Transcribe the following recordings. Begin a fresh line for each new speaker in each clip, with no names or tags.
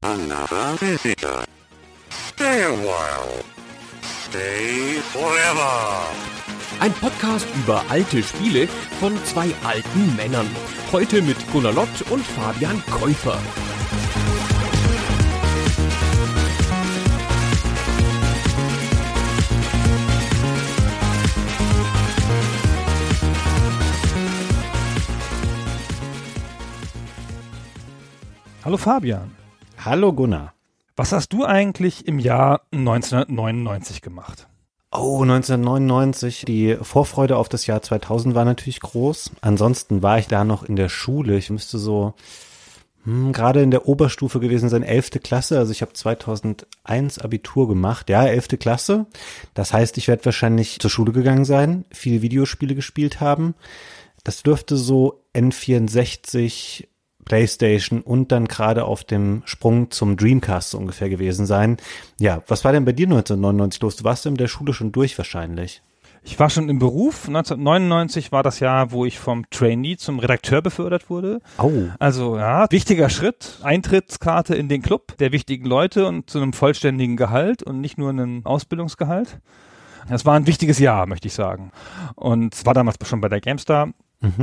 Another visitor. Stay a while. Stay forever.
Ein Podcast über alte Spiele von zwei alten Männern. Heute mit Gunnar Lott und Fabian Käufer.
Hallo Fabian.
Hallo Gunnar.
Was hast du eigentlich im Jahr 1999 gemacht?
Oh, 1999, die Vorfreude auf das Jahr 2000 war natürlich groß. Ansonsten war ich da noch in der Schule. Ich müsste so gerade in der Oberstufe gewesen sein, 11. Klasse. Also ich habe 2001 Abitur gemacht. Ja, 11. Klasse. Das heißt, ich werde wahrscheinlich zur Schule gegangen sein, viele Videospiele gespielt haben. Das dürfte so N64, PlayStation und dann gerade auf dem Sprung zum Dreamcast so ungefähr gewesen sein. Ja, was war denn bei dir 1999 los? Du warst in der Schule schon durch wahrscheinlich.
Ich war schon im Beruf. 1999 war das Jahr, wo ich vom Trainee zum Redakteur befördert wurde.
Oh.
Also ja, wichtiger Schritt. Eintrittskarte in den Club der wichtigen Leute und zu einem vollständigen Gehalt und nicht nur einem Ausbildungsgehalt. Das war ein wichtiges Jahr, möchte ich sagen. Und war damals schon bei der GameStar.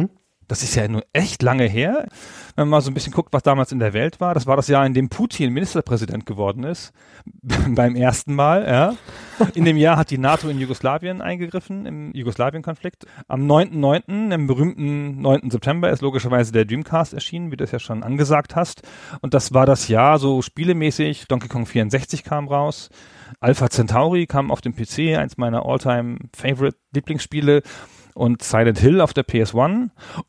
Das ist ja nur echt lange her. Wenn man mal so ein bisschen guckt, was damals in der Welt war. Das war das Jahr, in dem Putin Ministerpräsident geworden ist. Beim ersten Mal, ja. In dem Jahr hat die NATO in Jugoslawien eingegriffen, im Jugoslawien-Konflikt. Am 9.9., im berühmten 9. September, ist logischerweise der Dreamcast erschienen, wie du es ja schon angesagt hast. Und das war das Jahr, so spielemäßig. Donkey Kong 64 kam raus. Alpha Centauri kam auf dem PC, eins meiner All-Time-Favorite-Lieblingsspiele. Und Silent Hill auf der PS1.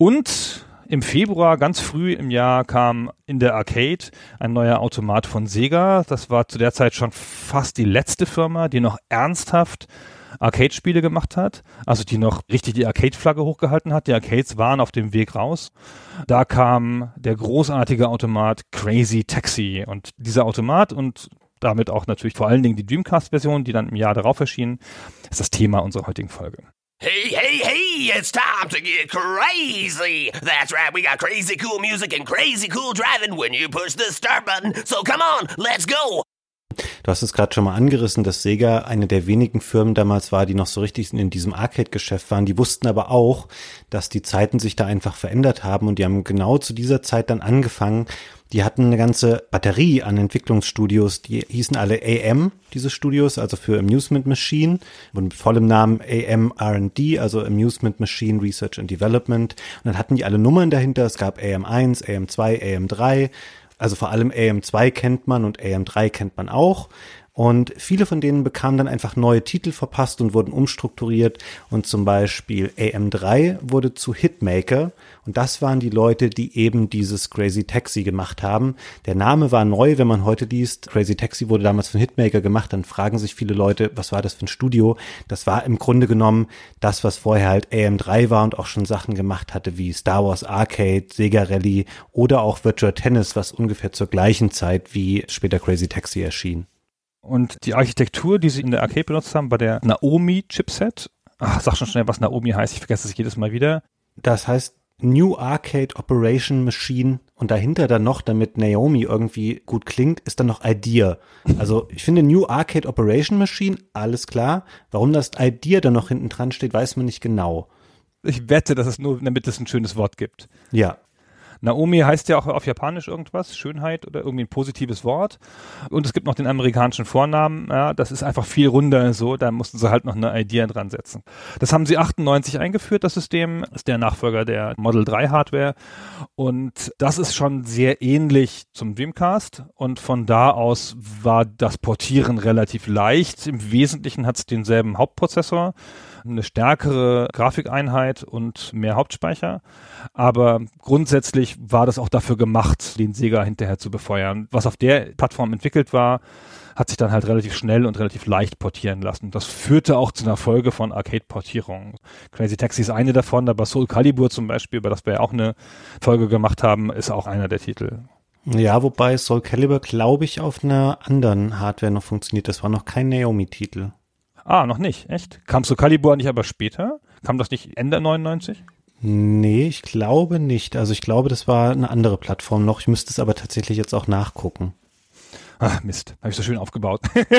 Und im Februar, ganz früh im Jahr, kam in der Arcade ein neuer Automat von Sega. Das war zu der Zeit schon fast die letzte Firma, die noch ernsthaft Arcade-Spiele gemacht hat. Also die noch richtig die Arcade-Flagge hochgehalten hat. Die Arcades waren auf dem Weg raus. Da kam der großartige Automat Crazy Taxi. Und dieser Automat und damit auch natürlich vor allen Dingen die Dreamcast-Version, die dann im Jahr darauf erschien, ist das Thema unserer heutigen Folge.
Hey, hey, hey, it's time to get crazy. That's right, we got crazy cool music and crazy cool driving when you push the start button. So come on, let's go.
Du hast es gerade schon mal angerissen, dass Sega eine der wenigen Firmen damals war, die noch so richtig in diesem Arcade-Geschäft waren. Die wussten aber auch, dass die Zeiten sich da einfach verändert haben und die haben genau zu dieser Zeit dann angefangen. Die hatten eine ganze Batterie an Entwicklungsstudios, die hießen alle AM, diese Studios, also für Amusement Machine und mit vollem Namen AM R&D, also Amusement Machine Research and Development. Und dann hatten die alle Nummern dahinter, es gab AM1, AM2, AM3, also vor allem AM2 kennt man und AM3 kennt man auch. Und viele von denen bekamen dann einfach neue Titel verpasst und wurden umstrukturiert. Und zum Beispiel AM3 wurde zu Hitmaker. Und das waren die Leute, die eben dieses Crazy Taxi gemacht haben. Der Name war neu, wenn man heute liest. Crazy Taxi wurde damals von Hitmaker gemacht. Dann fragen sich viele Leute, was war das für ein Studio? Das war im Grunde genommen das, was vorher halt AM3 war und auch schon Sachen gemacht hatte wie Star Wars Arcade, Sega Rally oder auch Virtua Tennis, was ungefähr zur gleichen Zeit wie später Crazy Taxi erschien.
Und die Architektur, die sie in der Arcade benutzt haben, war der Naomi-Chipset. Sag schon schnell, was Naomi heißt. Ich vergesse es jedes Mal wieder.
Das heißt New Arcade Operation Machine und dahinter dann noch, damit Naomi irgendwie gut klingt, ist dann noch Idea. Also ich finde New Arcade Operation Machine, alles klar. Warum das Idea dann noch hinten dran steht, weiß man nicht genau.
Ich wette, dass es nur, damit es ein schönes Wort gibt.
Ja.
Naomi heißt ja auch auf Japanisch irgendwas, Schönheit oder irgendwie ein positives Wort. Und es gibt noch den amerikanischen Vornamen, ja, das ist einfach viel runder so, da mussten sie halt noch eine Idea dran setzen. Das haben sie 98 eingeführt, das System, ist der Nachfolger der Model 3 Hardware und das ist schon sehr ähnlich zum Dreamcast und von da aus war das Portieren relativ leicht. Im Wesentlichen hat es denselben Hauptprozessor, eine stärkere Grafikeinheit und mehr Hauptspeicher. Aber grundsätzlich war das auch dafür gemacht, den Sega hinterher zu befeuern. Was auf der Plattform entwickelt war, hat sich dann halt relativ schnell und relativ leicht portieren lassen. Das führte auch zu einer Folge von Arcade-Portierungen. Crazy Taxi ist eine davon, aber Soul Calibur zum Beispiel, über das wir ja auch eine Folge gemacht haben, ist auch einer der Titel.
Ja, wobei Soul Calibur, glaube ich, auf einer anderen Hardware noch funktioniert. Das war noch kein Naomi-Titel.
Noch nicht, echt? Kam Soul Calibur nicht aber später? Kam das nicht Ende 99?
Nee, ich glaube nicht. Also ich glaube, das war eine andere Plattform noch. Ich müsste es aber tatsächlich jetzt auch nachgucken.
Ach, Mist, habe ich so schön aufgebaut.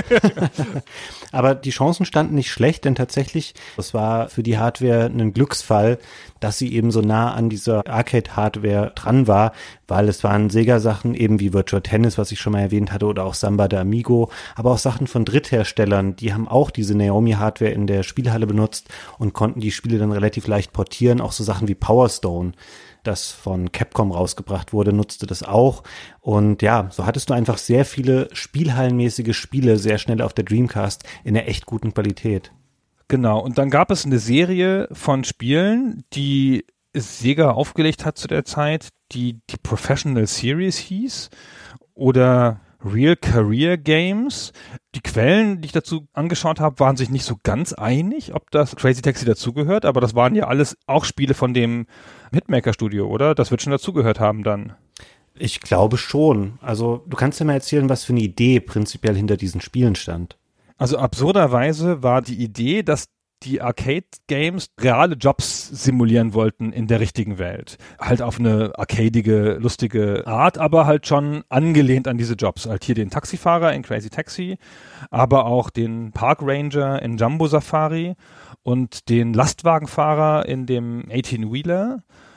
Aber die Chancen standen nicht schlecht, denn tatsächlich, es war für die Hardware ein Glücksfall, dass sie eben so nah an dieser Arcade-Hardware dran war, weil es waren Sega-Sachen eben wie Virtua Tennis, was ich schon mal erwähnt hatte, oder auch Samba de Amigo, aber auch Sachen von Drittherstellern, die haben auch diese Naomi-Hardware in der Spielhalle benutzt und konnten die Spiele dann relativ leicht portieren, auch so Sachen wie Power Stone, das von Capcom rausgebracht wurde, nutzte das auch. Und ja, so hattest du einfach sehr viele spielhallenmäßige Spiele sehr schnell auf der Dreamcast in einer echt guten Qualität.
Genau, und dann gab es eine Serie von Spielen, die Sega aufgelegt hat zu der Zeit, die Professional Series hieß oder Real Career Games. Die Quellen, die ich dazu angeschaut habe, waren sich nicht so ganz einig, ob das Crazy Taxi dazugehört, aber das waren ja alles auch Spiele von dem Hitmaker-Studio, oder? Das wird schon dazugehört haben dann.
Ich glaube schon. Also du kannst ja mal erzählen, was für eine Idee prinzipiell hinter diesen Spielen stand.
Also absurderweise war die Idee, dass die Arcade-Games reale Jobs simulieren wollten in der richtigen Welt. Halt auf eine arcadige, lustige Art, aber halt schon angelehnt an diese Jobs. Halt hier den Taxifahrer in Crazy Taxi, aber auch den Park Ranger in Jumbo Safari und den Lastwagenfahrer in dem 18-Wheeler.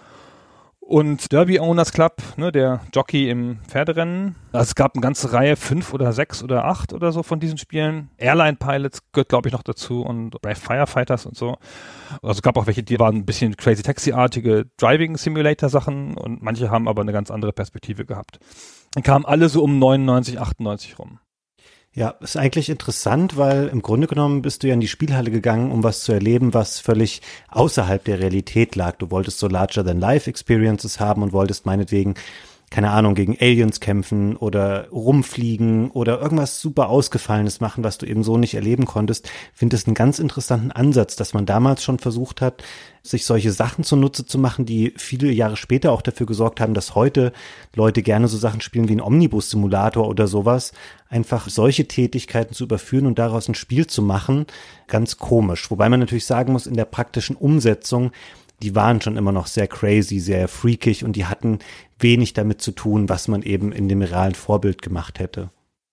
Und Derby Owners Club, ne, der Jockey im Pferderennen. Also es gab eine ganze Reihe, 5 oder 6 oder 8 oder so von diesen Spielen. Airline Pilots gehört, glaube ich, noch dazu und Brave Firefighters und so. Also es gab auch welche, die waren ein bisschen Crazy Taxi-artige Driving Simulator Sachen und manche haben aber eine ganz andere Perspektive gehabt. Dann kamen alle so um 99, 98 rum.
Ja, ist eigentlich interessant, weil im Grunde genommen bist du ja in die Spielhalle gegangen, um was zu erleben, was völlig außerhalb der Realität lag. Du wolltest so Larger-than-Life-Experiences haben und wolltest meinetwegen, keine Ahnung, gegen Aliens kämpfen oder rumfliegen oder irgendwas super Ausgefallenes machen, was du eben so nicht erleben konntest. Ich finde es einen ganz interessanten Ansatz, dass man damals schon versucht hat, sich solche Sachen zunutze zu machen, die viele Jahre später auch dafür gesorgt haben, dass heute Leute gerne so Sachen spielen wie ein Omnibus-Simulator oder sowas. Einfach solche Tätigkeiten zu überführen und daraus ein Spiel zu machen, ganz komisch. Wobei man natürlich sagen muss, in der praktischen Umsetzung, die waren schon immer noch sehr crazy, sehr freakig und die hatten wenig damit zu tun, was man eben in dem realen Vorbild gemacht hätte.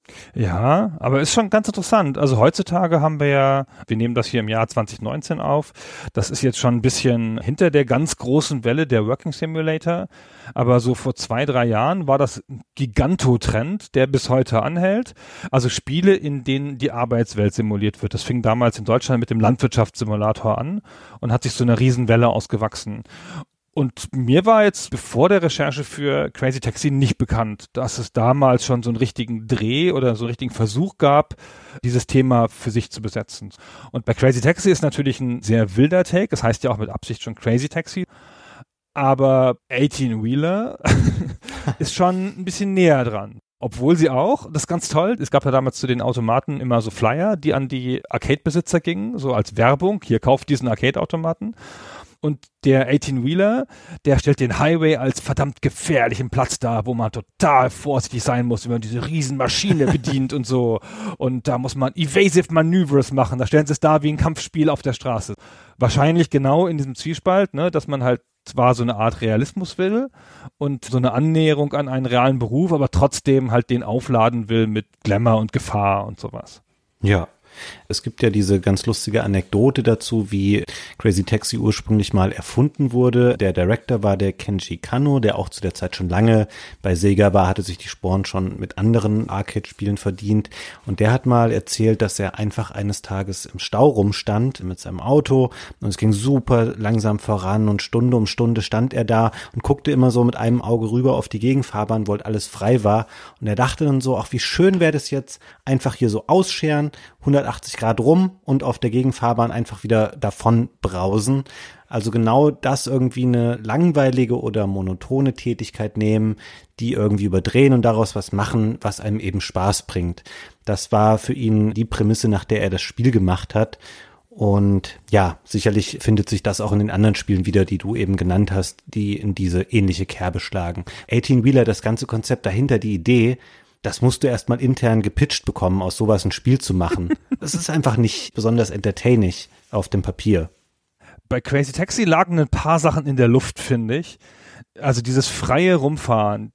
Ja, aber ist schon ganz interessant. Also heutzutage haben wir nehmen das hier im Jahr 2019 auf. Das ist jetzt schon ein bisschen hinter der ganz großen Welle der Working Simulator. Aber so vor 2-3 Jahren war das ein Gigantotrend, der bis heute anhält. Also Spiele, in denen die Arbeitswelt simuliert wird. Das fing damals in Deutschland mit dem Landwirtschaftssimulator an und hat sich so eine Riesenwelle ausgewachsen. Und mir war jetzt bevor der Recherche für Crazy Taxi nicht bekannt, dass es damals schon so einen richtigen Dreh oder so einen richtigen Versuch gab, dieses Thema für sich zu besetzen. Und bei Crazy Taxi ist natürlich ein sehr wilder Take, das heißt ja auch mit Absicht schon Crazy Taxi, aber 18-Wheeler ist schon ein bisschen näher dran. Obwohl sie auch, das ist ganz toll, es gab ja damals zu den Automaten immer so Flyer, die an die Arcade-Besitzer gingen, so als Werbung, hier kauft diesen Arcade-Automaten. Und der 18-Wheeler, der stellt den Highway als verdammt gefährlichen Platz dar, wo man total vorsichtig sein muss, wenn man diese Riesenmaschine bedient und so. Und da muss man Evasive Maneuvers machen. Da stellen sie es dar wie ein Kampfspiel auf der Straße. Wahrscheinlich genau in diesem Zwiespalt, ne, dass man halt zwar so eine Art Realismus will und so eine Annäherung an einen realen Beruf, aber trotzdem halt den aufladen will mit Glamour und Gefahr und sowas.
Ja. Es gibt ja diese ganz lustige Anekdote dazu, wie Crazy Taxi ursprünglich mal erfunden wurde. Der Director war der Kenji Kanno, der auch zu der Zeit schon lange bei Sega war, hatte sich die Sporen schon mit anderen Arcade-Spielen verdient. Und der hat mal erzählt, dass er einfach eines Tages im Stau rumstand mit seinem Auto und es ging super langsam voran und Stunde um Stunde stand er da und guckte immer so mit einem Auge rüber auf die Gegenfahrbahn, weil alles frei war. Und er dachte dann so, ach, wie schön wäre das jetzt, einfach hier so ausscheren, 180 Grad rum und auf der Gegenfahrbahn einfach wieder davon brausen. Also genau das irgendwie eine langweilige oder monotone Tätigkeit nehmen, die irgendwie überdrehen und daraus was machen, was einem eben Spaß bringt. Das war für ihn die Prämisse, nach der er das Spiel gemacht hat. Und ja, sicherlich findet sich das auch in den anderen Spielen wieder, die du eben genannt hast, die in diese ähnliche Kerbe schlagen. 18-Wheeler, das ganze Konzept dahinter, die Idee, das musst du erstmal intern gepitcht bekommen, aus sowas ein Spiel zu machen. Das ist einfach nicht besonders entertaining auf dem Papier.
Bei Crazy Taxi lagen ein paar Sachen in der Luft, finde ich. Also dieses freie Rumfahren,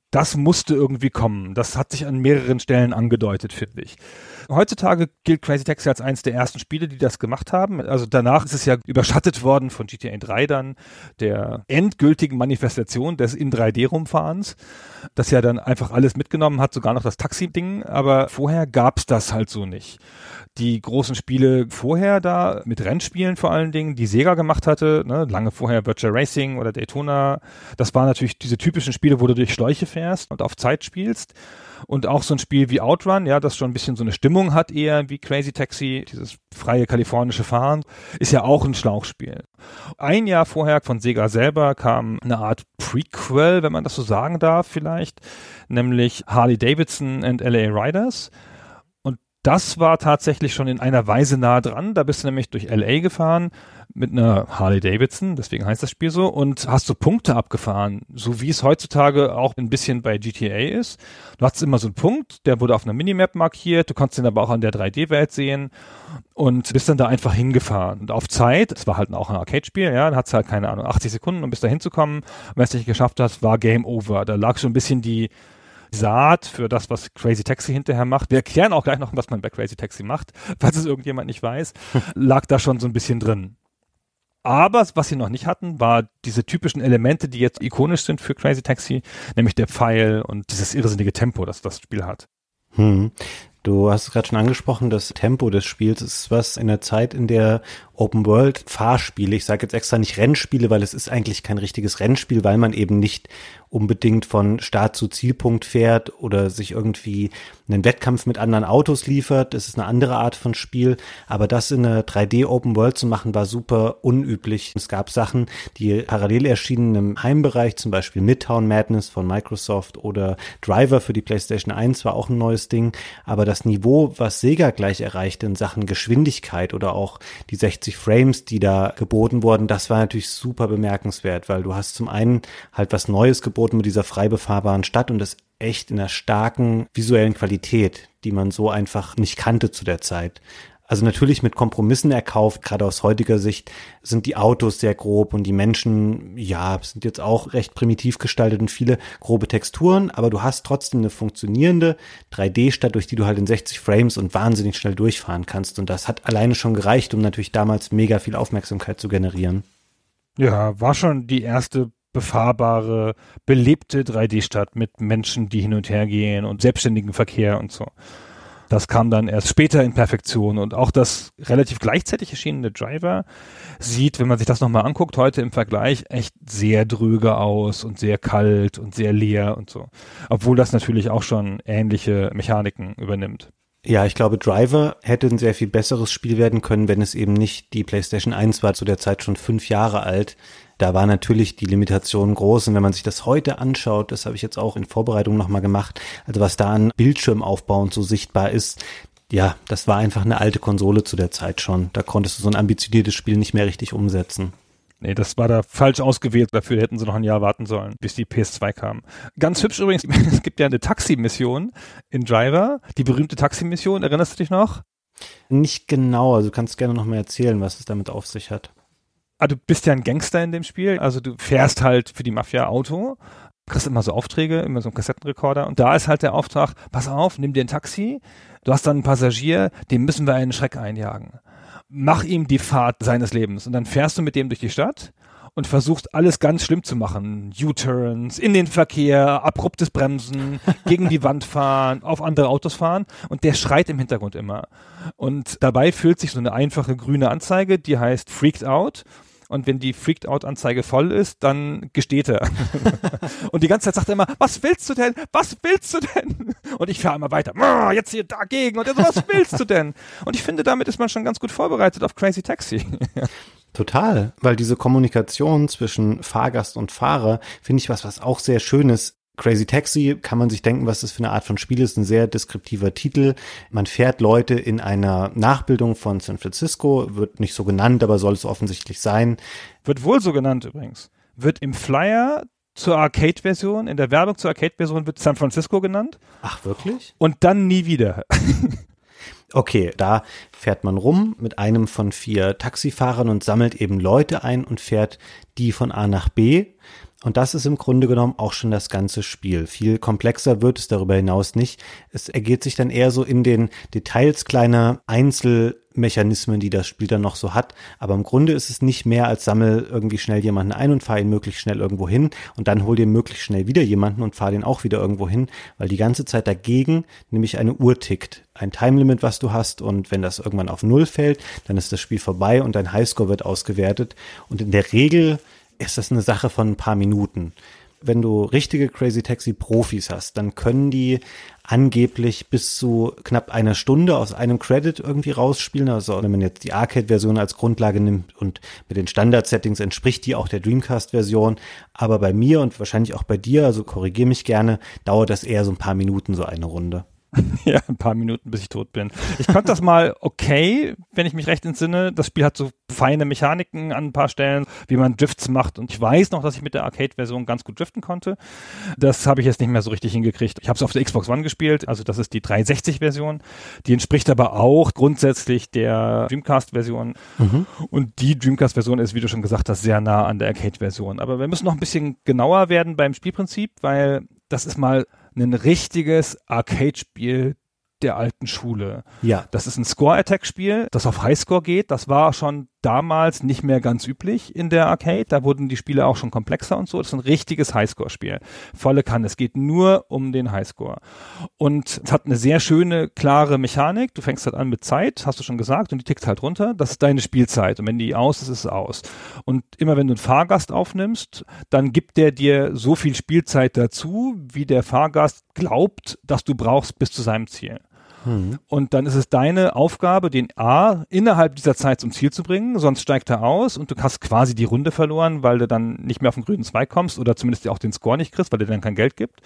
Das musste irgendwie kommen. Das hat sich an mehreren Stellen angedeutet, finde ich. Heutzutage gilt Crazy Taxi als eines der ersten Spiele, die das gemacht haben. Also danach ist es ja überschattet worden von GTA 3 dann, der endgültigen Manifestation des in 3D-Rumfahrens, das ja dann einfach alles mitgenommen hat, sogar noch das Taxi-Ding. Aber vorher gab's das halt so nicht. Die großen Spiele vorher da, mit Rennspielen vor allen Dingen, die Sega gemacht hatte, ne, lange vorher Virtua Racing oder Daytona, das waren natürlich diese typischen Spiele, wo du durch Schläuche fährst und auf Zeit spielst. Und auch so ein Spiel wie Outrun, ja, das schon ein bisschen so eine Stimmung hat eher wie Crazy Taxi, dieses freie kalifornische Fahren, ist ja auch ein Schlauchspiel. Ein Jahr vorher von Sega selber kam eine Art Prequel, wenn man das so sagen darf vielleicht, nämlich Harley Davidson and LA Riders. Das war tatsächlich schon in einer Weise nah dran. Da bist du nämlich durch LA gefahren mit einer Harley Davidson, deswegen heißt das Spiel so, und hast so Punkte abgefahren, so wie es heutzutage auch ein bisschen bei GTA ist. Du hattest immer so einen Punkt, der wurde auf einer Minimap markiert, du konntest ihn aber auch an der 3D-Welt sehen und bist dann da einfach hingefahren. Und auf Zeit, das war halt auch ein Arcade-Spiel, ja, dann hattest du halt, keine Ahnung, 80 Sekunden, um bis da hinzukommen. Und wenn es nicht geschafft hast, war Game Over. Da lag schon ein bisschen die Saat für das, was Crazy Taxi hinterher macht. Wir erklären auch gleich noch, was man bei Crazy Taxi macht, falls es irgendjemand nicht weiß, lag da schon so ein bisschen drin. Aber was sie noch nicht hatten, war diese typischen Elemente, die jetzt ikonisch sind für Crazy Taxi, nämlich der Pfeil und dieses irrsinnige Tempo, das das Spiel hat.
Du hast es gerade schon angesprochen, das Tempo des Spiels ist was in der Zeit, in der Open-World-Fahrspiele, ich sage jetzt extra nicht Rennspiele, weil es ist eigentlich kein richtiges Rennspiel, weil man eben nicht unbedingt von Start zu Zielpunkt fährt oder sich irgendwie einen Wettkampf mit anderen Autos liefert. Das ist eine andere Art von Spiel, aber das in einer 3D Open World zu machen, war super unüblich. Es gab Sachen, die parallel erschienen im Heimbereich, zum Beispiel Midtown Madness von Microsoft oder Driver für die PlayStation 1 war auch ein neues Ding, aber das Niveau, was Sega gleich erreichte in Sachen Geschwindigkeit oder auch die 60 Frames, die da geboten wurden, das war natürlich super bemerkenswert, weil du hast zum einen halt was Neues geboten mit dieser frei befahrbaren Stadt und das echt in einer starken visuellen Qualität, die man so einfach nicht kannte zu der Zeit. Also natürlich mit Kompromissen erkauft, gerade aus heutiger Sicht sind die Autos sehr grob und die Menschen, ja, sind jetzt auch recht primitiv gestaltet und viele grobe Texturen, aber du hast trotzdem eine funktionierende 3D-Stadt, durch die du halt in 60 Frames und wahnsinnig schnell durchfahren kannst und das hat alleine schon gereicht, um natürlich damals mega viel Aufmerksamkeit zu generieren.
Ja, war schon die erste befahrbare, belebte 3D-Stadt mit Menschen, die hin und her gehen und selbstständigen Verkehr und so. Das kam dann erst später in Perfektion und auch das relativ gleichzeitig erschienene Driver sieht, wenn man sich das nochmal anguckt, heute im Vergleich echt sehr dröge aus und sehr kalt und sehr leer und so. Obwohl das natürlich auch schon ähnliche Mechaniken übernimmt.
Ja, ich glaube, Driver hätte ein sehr viel besseres Spiel werden können, wenn es eben nicht die PlayStation 1 war, zu der Zeit schon 5 Jahre alt. Da war natürlich die Limitation groß und wenn man sich das heute anschaut, das habe ich jetzt auch in Vorbereitung nochmal gemacht, also was da an Bildschirmaufbau und so sichtbar ist, ja, das war einfach eine alte Konsole zu der Zeit schon. Da konntest du so ein ambitioniertes Spiel nicht mehr richtig umsetzen.
Nee, das war da falsch ausgewählt. Dafür hätten sie noch ein Jahr warten sollen, bis die PS2 kam. Ganz hübsch übrigens, es gibt ja eine Taxi-Mission in Driver, die berühmte Taxi-Mission, erinnerst du dich noch?
Nicht genau, also du kannst gerne noch mal erzählen, was es damit auf sich hat.
Du bist ja ein Gangster in dem Spiel, also du fährst halt für die Mafia Auto, kriegst immer so Aufträge, immer so einen Kassettenrekorder und da ist halt der Auftrag, pass auf, nimm dir ein Taxi, du hast dann einen Passagier, dem müssen wir einen Schreck einjagen. Mach ihm die Fahrt seines Lebens und dann fährst du mit dem durch die Stadt und versuchst alles ganz schlimm zu machen. U-Turns, in den Verkehr, abruptes Bremsen, gegen die Wand fahren, auf andere Autos fahren und der schreit im Hintergrund immer. Und dabei füllt sich so eine einfache grüne Anzeige, die heißt Freaked Out. Und wenn die Freaked-Out-Anzeige voll ist, dann gesteht er. Und die ganze Zeit sagt er immer, was willst du denn? Was willst du denn? Und ich fahre immer weiter, jetzt hier dagegen. Und er so, was willst du denn? Und ich finde, damit ist man schon ganz gut vorbereitet auf Crazy Taxi.
Total, weil diese Kommunikation zwischen Fahrgast und Fahrer, finde ich was auch sehr schön ist. Crazy Taxi, kann man sich denken, was das für eine Art von Spiel ist, ein sehr deskriptiver Titel. Man fährt Leute in einer Nachbildung von San Francisco, wird nicht so genannt, aber soll es offensichtlich sein.
Wird wohl so genannt übrigens. Wird im Flyer zur Arcade-Version, in der Werbung zur Arcade-Version wird San Francisco genannt.
Ach, wirklich?
Und dann nie wieder.
Okay, da fährt man rum mit einem von 4 Taxifahrern und sammelt eben Leute ein und fährt die von A nach B. Und das ist im Grunde genommen auch schon das ganze Spiel. Viel komplexer wird es darüber hinaus nicht. Es ergeht sich dann eher so in den Details kleiner Einzelmechanismen, die das Spiel dann noch so hat. Aber im Grunde ist es nicht mehr als sammel irgendwie schnell jemanden ein und fahr ihn möglichst schnell irgendwo hin und dann hol dir möglichst schnell wieder jemanden und fahr den auch wieder irgendwo hin, weil die ganze Zeit dagegen nämlich eine Uhr tickt. Ein Timelimit, was du hast, und wenn das irgendwann auf 0 fällt, dann ist das Spiel vorbei und dein Highscore wird ausgewertet. Und in der Regel ist das eine Sache von ein paar Minuten. Wenn du richtige Crazy Taxi Profis hast, dann können die angeblich bis zu knapp einer Stunde aus einem Credit irgendwie rausspielen. Also wenn man jetzt die Arcade-Version als Grundlage nimmt und mit den Standard-Settings entspricht die auch der Dreamcast-Version. Aber bei mir und wahrscheinlich auch bei dir, also korrigier mich gerne, dauert das eher so ein paar Minuten, so eine Runde.
Ja, ein paar Minuten, bis ich tot bin. Ich konnte das mal okay, wenn ich mich recht entsinne. Das Spiel hat so feine Mechaniken an ein paar Stellen, wie man Drifts macht. Und ich weiß noch, dass ich mit der Arcade-Version ganz gut driften konnte. Das habe ich jetzt nicht mehr so richtig hingekriegt. Ich habe es auf der Xbox One gespielt, also das ist die 360-Version. Die entspricht aber auch grundsätzlich der Dreamcast-Version. Und die Dreamcast-Version ist, wie du schon gesagt hast, sehr nah an der Arcade-Version. Aber wir müssen noch ein bisschen genauer werden beim Spielprinzip, weil das ist mal ein richtiges Arcade-Spiel der alten Schule.
Ja.
Das ist ein Score-Attack-Spiel, das auf Highscore geht. Das war schon damals nicht mehr ganz üblich in der Arcade. Da wurden die Spiele auch schon komplexer und so. Das ist ein richtiges Highscore-Spiel. Volle Kanne. Es geht nur um den Highscore. Und es hat eine sehr schöne, klare Mechanik. Du fängst halt an mit Zeit, hast du schon gesagt, und die tickt halt runter. Das ist deine Spielzeit. Und wenn die aus ist, ist es aus. Und immer wenn du einen Fahrgast aufnimmst, dann gibt der dir so viel Spielzeit dazu, wie der Fahrgast glaubt, dass du brauchst bis zu seinem Ziel. Und dann ist es deine Aufgabe, den A innerhalb dieser Zeit zum Ziel zu bringen, sonst steigt er aus und du hast quasi die Runde verloren, weil du dann nicht mehr auf den grünen Zweig kommst oder zumindest auch den Score nicht kriegst, weil der dann kein Geld gibt.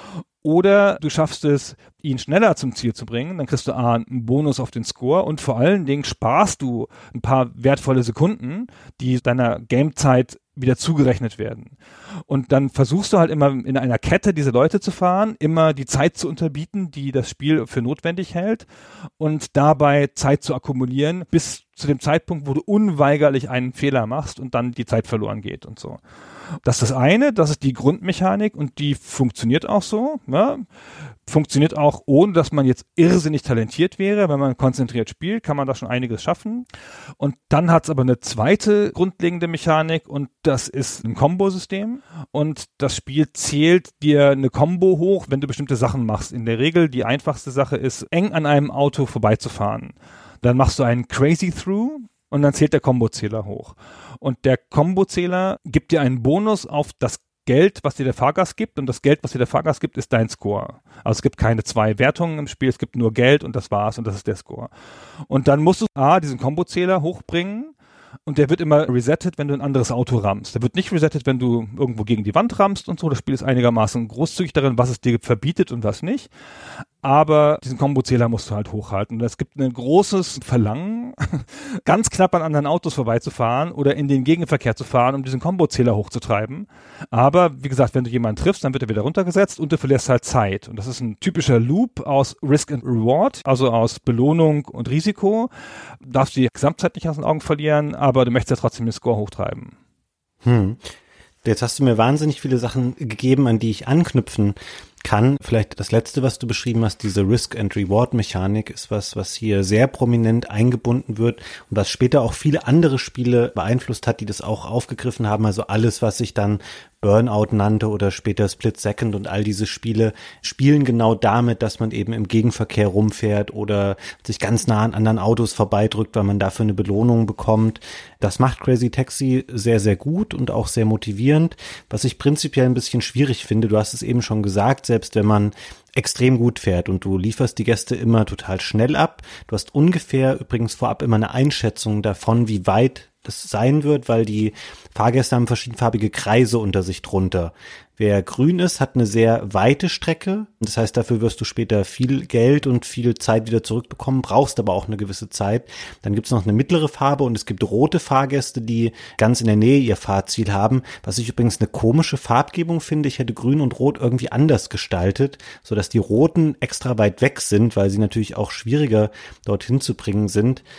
Oder du schaffst es, ihn schneller zum Ziel zu bringen, dann kriegst du A, einen Bonus auf den Score und vor allen Dingen sparst du ein paar wertvolle Sekunden, die deiner Gamezeit wieder zugerechnet werden. Und dann versuchst du halt immer in einer Kette diese Leute zu fahren, immer die Zeit zu unterbieten, die das Spiel für notwendig hält und dabei Zeit zu akkumulieren, bis zu dem Zeitpunkt, wo du unweigerlich einen Fehler machst und dann die Zeit verloren geht und so. Das ist das eine, das ist die Grundmechanik und die funktioniert auch so. Ja. Funktioniert auch, ohne dass man jetzt irrsinnig talentiert wäre. Wenn man konzentriert spielt, kann man da schon einiges schaffen. Und dann hat es aber eine zweite grundlegende Mechanik und das ist ein Kombosystem. Und das Spiel zählt dir eine Kombo hoch, wenn du bestimmte Sachen machst. In der Regel die einfachste Sache ist, eng an einem Auto vorbeizufahren. Dann machst du einen Crazy Through und dann zählt der Kombozähler hoch. Und der Kombozähler gibt dir einen Bonus auf das Geld, was dir der Fahrgast gibt, und das Geld, was dir der Fahrgast gibt, ist dein Score. Also es gibt keine zwei Wertungen im Spiel, es gibt nur Geld und das war's und das ist der Score. Und dann musst du diesen Kombozähler hochbringen und der wird immer resettet, wenn du ein anderes Auto rammst. Der wird nicht resettet, wenn du irgendwo gegen die Wand rammst und so. Das Spiel ist einigermaßen großzügig darin, was es dir verbietet und was nicht. Aber diesen Kombozähler musst du halt hochhalten. Und es gibt ein großes Verlangen, ganz knapp an anderen Autos vorbeizufahren oder in den Gegenverkehr zu fahren, um diesen Kombozähler hochzutreiben. Aber wie gesagt, wenn du jemanden triffst, dann wird er wieder runtergesetzt und du verlierst halt Zeit. Und das ist ein typischer Loop aus Risk and Reward, also aus Belohnung und Risiko. Du darfst die Gesamtzeit nicht aus den Augen verlieren, aber du möchtest ja trotzdem den Score hochtreiben.
Jetzt hast du mir wahnsinnig viele Sachen gegeben, an die ich anknüpfen kann. Vielleicht das Letzte, was du beschrieben hast, diese Risk-and-Reward-Mechanik ist was hier sehr prominent eingebunden wird und was später auch viele andere Spiele beeinflusst hat, die das auch aufgegriffen haben. Also alles, was sich dann Burnout nannte oder später Split Second und all diese Spiele spielen genau damit, dass man eben im Gegenverkehr rumfährt oder sich ganz nah an anderen Autos vorbeidrückt, weil man dafür eine Belohnung bekommt. Das macht Crazy Taxi sehr, sehr gut und auch sehr motivierend. Was ich prinzipiell ein bisschen schwierig finde, du hast es eben schon gesagt, selbst wenn man extrem gut fährt und du lieferst die Gäste immer total schnell ab. Du hast ungefähr übrigens vorab immer eine Einschätzung davon, wie weit das sein wird, weil die Fahrgäste haben verschiedenfarbige Kreise unter sich drunter. Wer grün ist, hat eine sehr weite Strecke. Das heißt, dafür wirst du später viel Geld und viel Zeit wieder zurückbekommen, brauchst aber auch eine gewisse Zeit. Dann gibt es noch eine mittlere Farbe und es gibt rote Fahrgäste, die ganz in der Nähe ihr Fahrziel haben, was ich übrigens eine komische Farbgebung finde. Ich hätte grün und rot irgendwie anders gestaltet, sodass die roten extra weit weg sind, weil sie natürlich auch schwieriger dorthin zu bringen sind.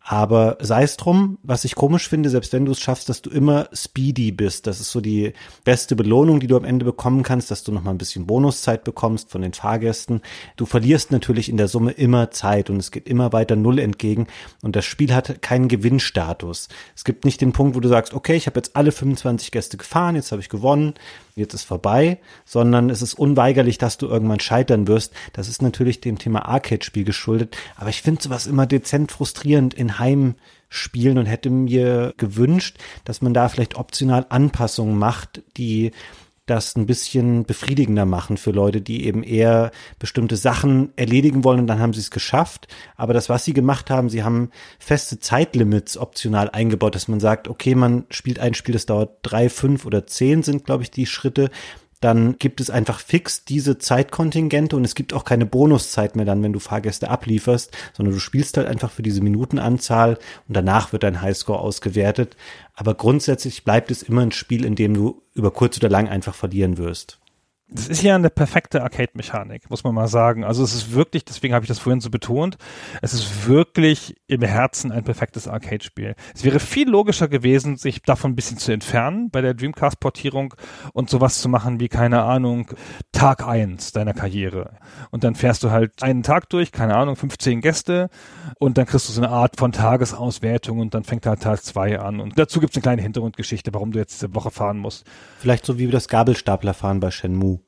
Aber sei es drum, was ich komisch finde, selbst wenn du es schaffst, dass du immer speedy bist, das ist so die beste Belohnung, die du am Ende bekommen kannst, dass du nochmal ein bisschen Bonuszeit bekommst von den Fahrgästen. Du verlierst natürlich in der Summe immer Zeit und es geht immer weiter Null entgegen und das Spiel hat keinen Gewinnstatus. Es gibt nicht den Punkt, wo du sagst, okay, ich habe jetzt alle 25 Gäste gefahren, jetzt habe ich gewonnen, jetzt ist vorbei, sondern es ist unweigerlich, dass du irgendwann scheitern wirst. Das ist natürlich dem Thema Arcade-Spiel geschuldet, aber ich finde sowas immer dezent frustrierend in Heimspielen und hätte mir gewünscht, dass man da vielleicht optional Anpassungen macht, die das ein bisschen befriedigender machen für Leute, die eben eher bestimmte Sachen erledigen wollen und dann haben sie es geschafft. Aber das, was sie gemacht haben, sie haben feste Zeitlimits optional eingebaut, dass man sagt, okay, man spielt ein Spiel, das dauert 3, 5 oder 10 sind, glaube ich, die Schritte. Dann gibt es einfach fix diese Zeitkontingente und es gibt auch keine Bonuszeit mehr dann, wenn du Fahrgäste ablieferst, sondern du spielst halt einfach für diese Minutenanzahl und danach wird dein Highscore ausgewertet. Aber grundsätzlich bleibt es immer ein Spiel, in dem du über kurz oder lang einfach verlieren wirst.
Das ist ja eine perfekte Arcade-Mechanik, muss man mal sagen. Also es ist wirklich, deswegen habe ich das vorhin so betont, es ist wirklich im Herzen ein perfektes Arcade-Spiel. Es wäre viel logischer gewesen, sich davon ein bisschen zu entfernen bei der Dreamcast-Portierung und sowas zu machen wie, keine Ahnung, Tag 1 deiner Karriere. Und dann fährst du halt einen Tag durch, keine Ahnung, 15 Gäste und dann kriegst du so eine Art von Tagesauswertung und dann fängt halt Tag 2 an. Und dazu gibt es eine kleine Hintergrundgeschichte, warum du jetzt diese Woche fahren musst.
Vielleicht so wie das Gabelstaplerfahren bei Shenmue.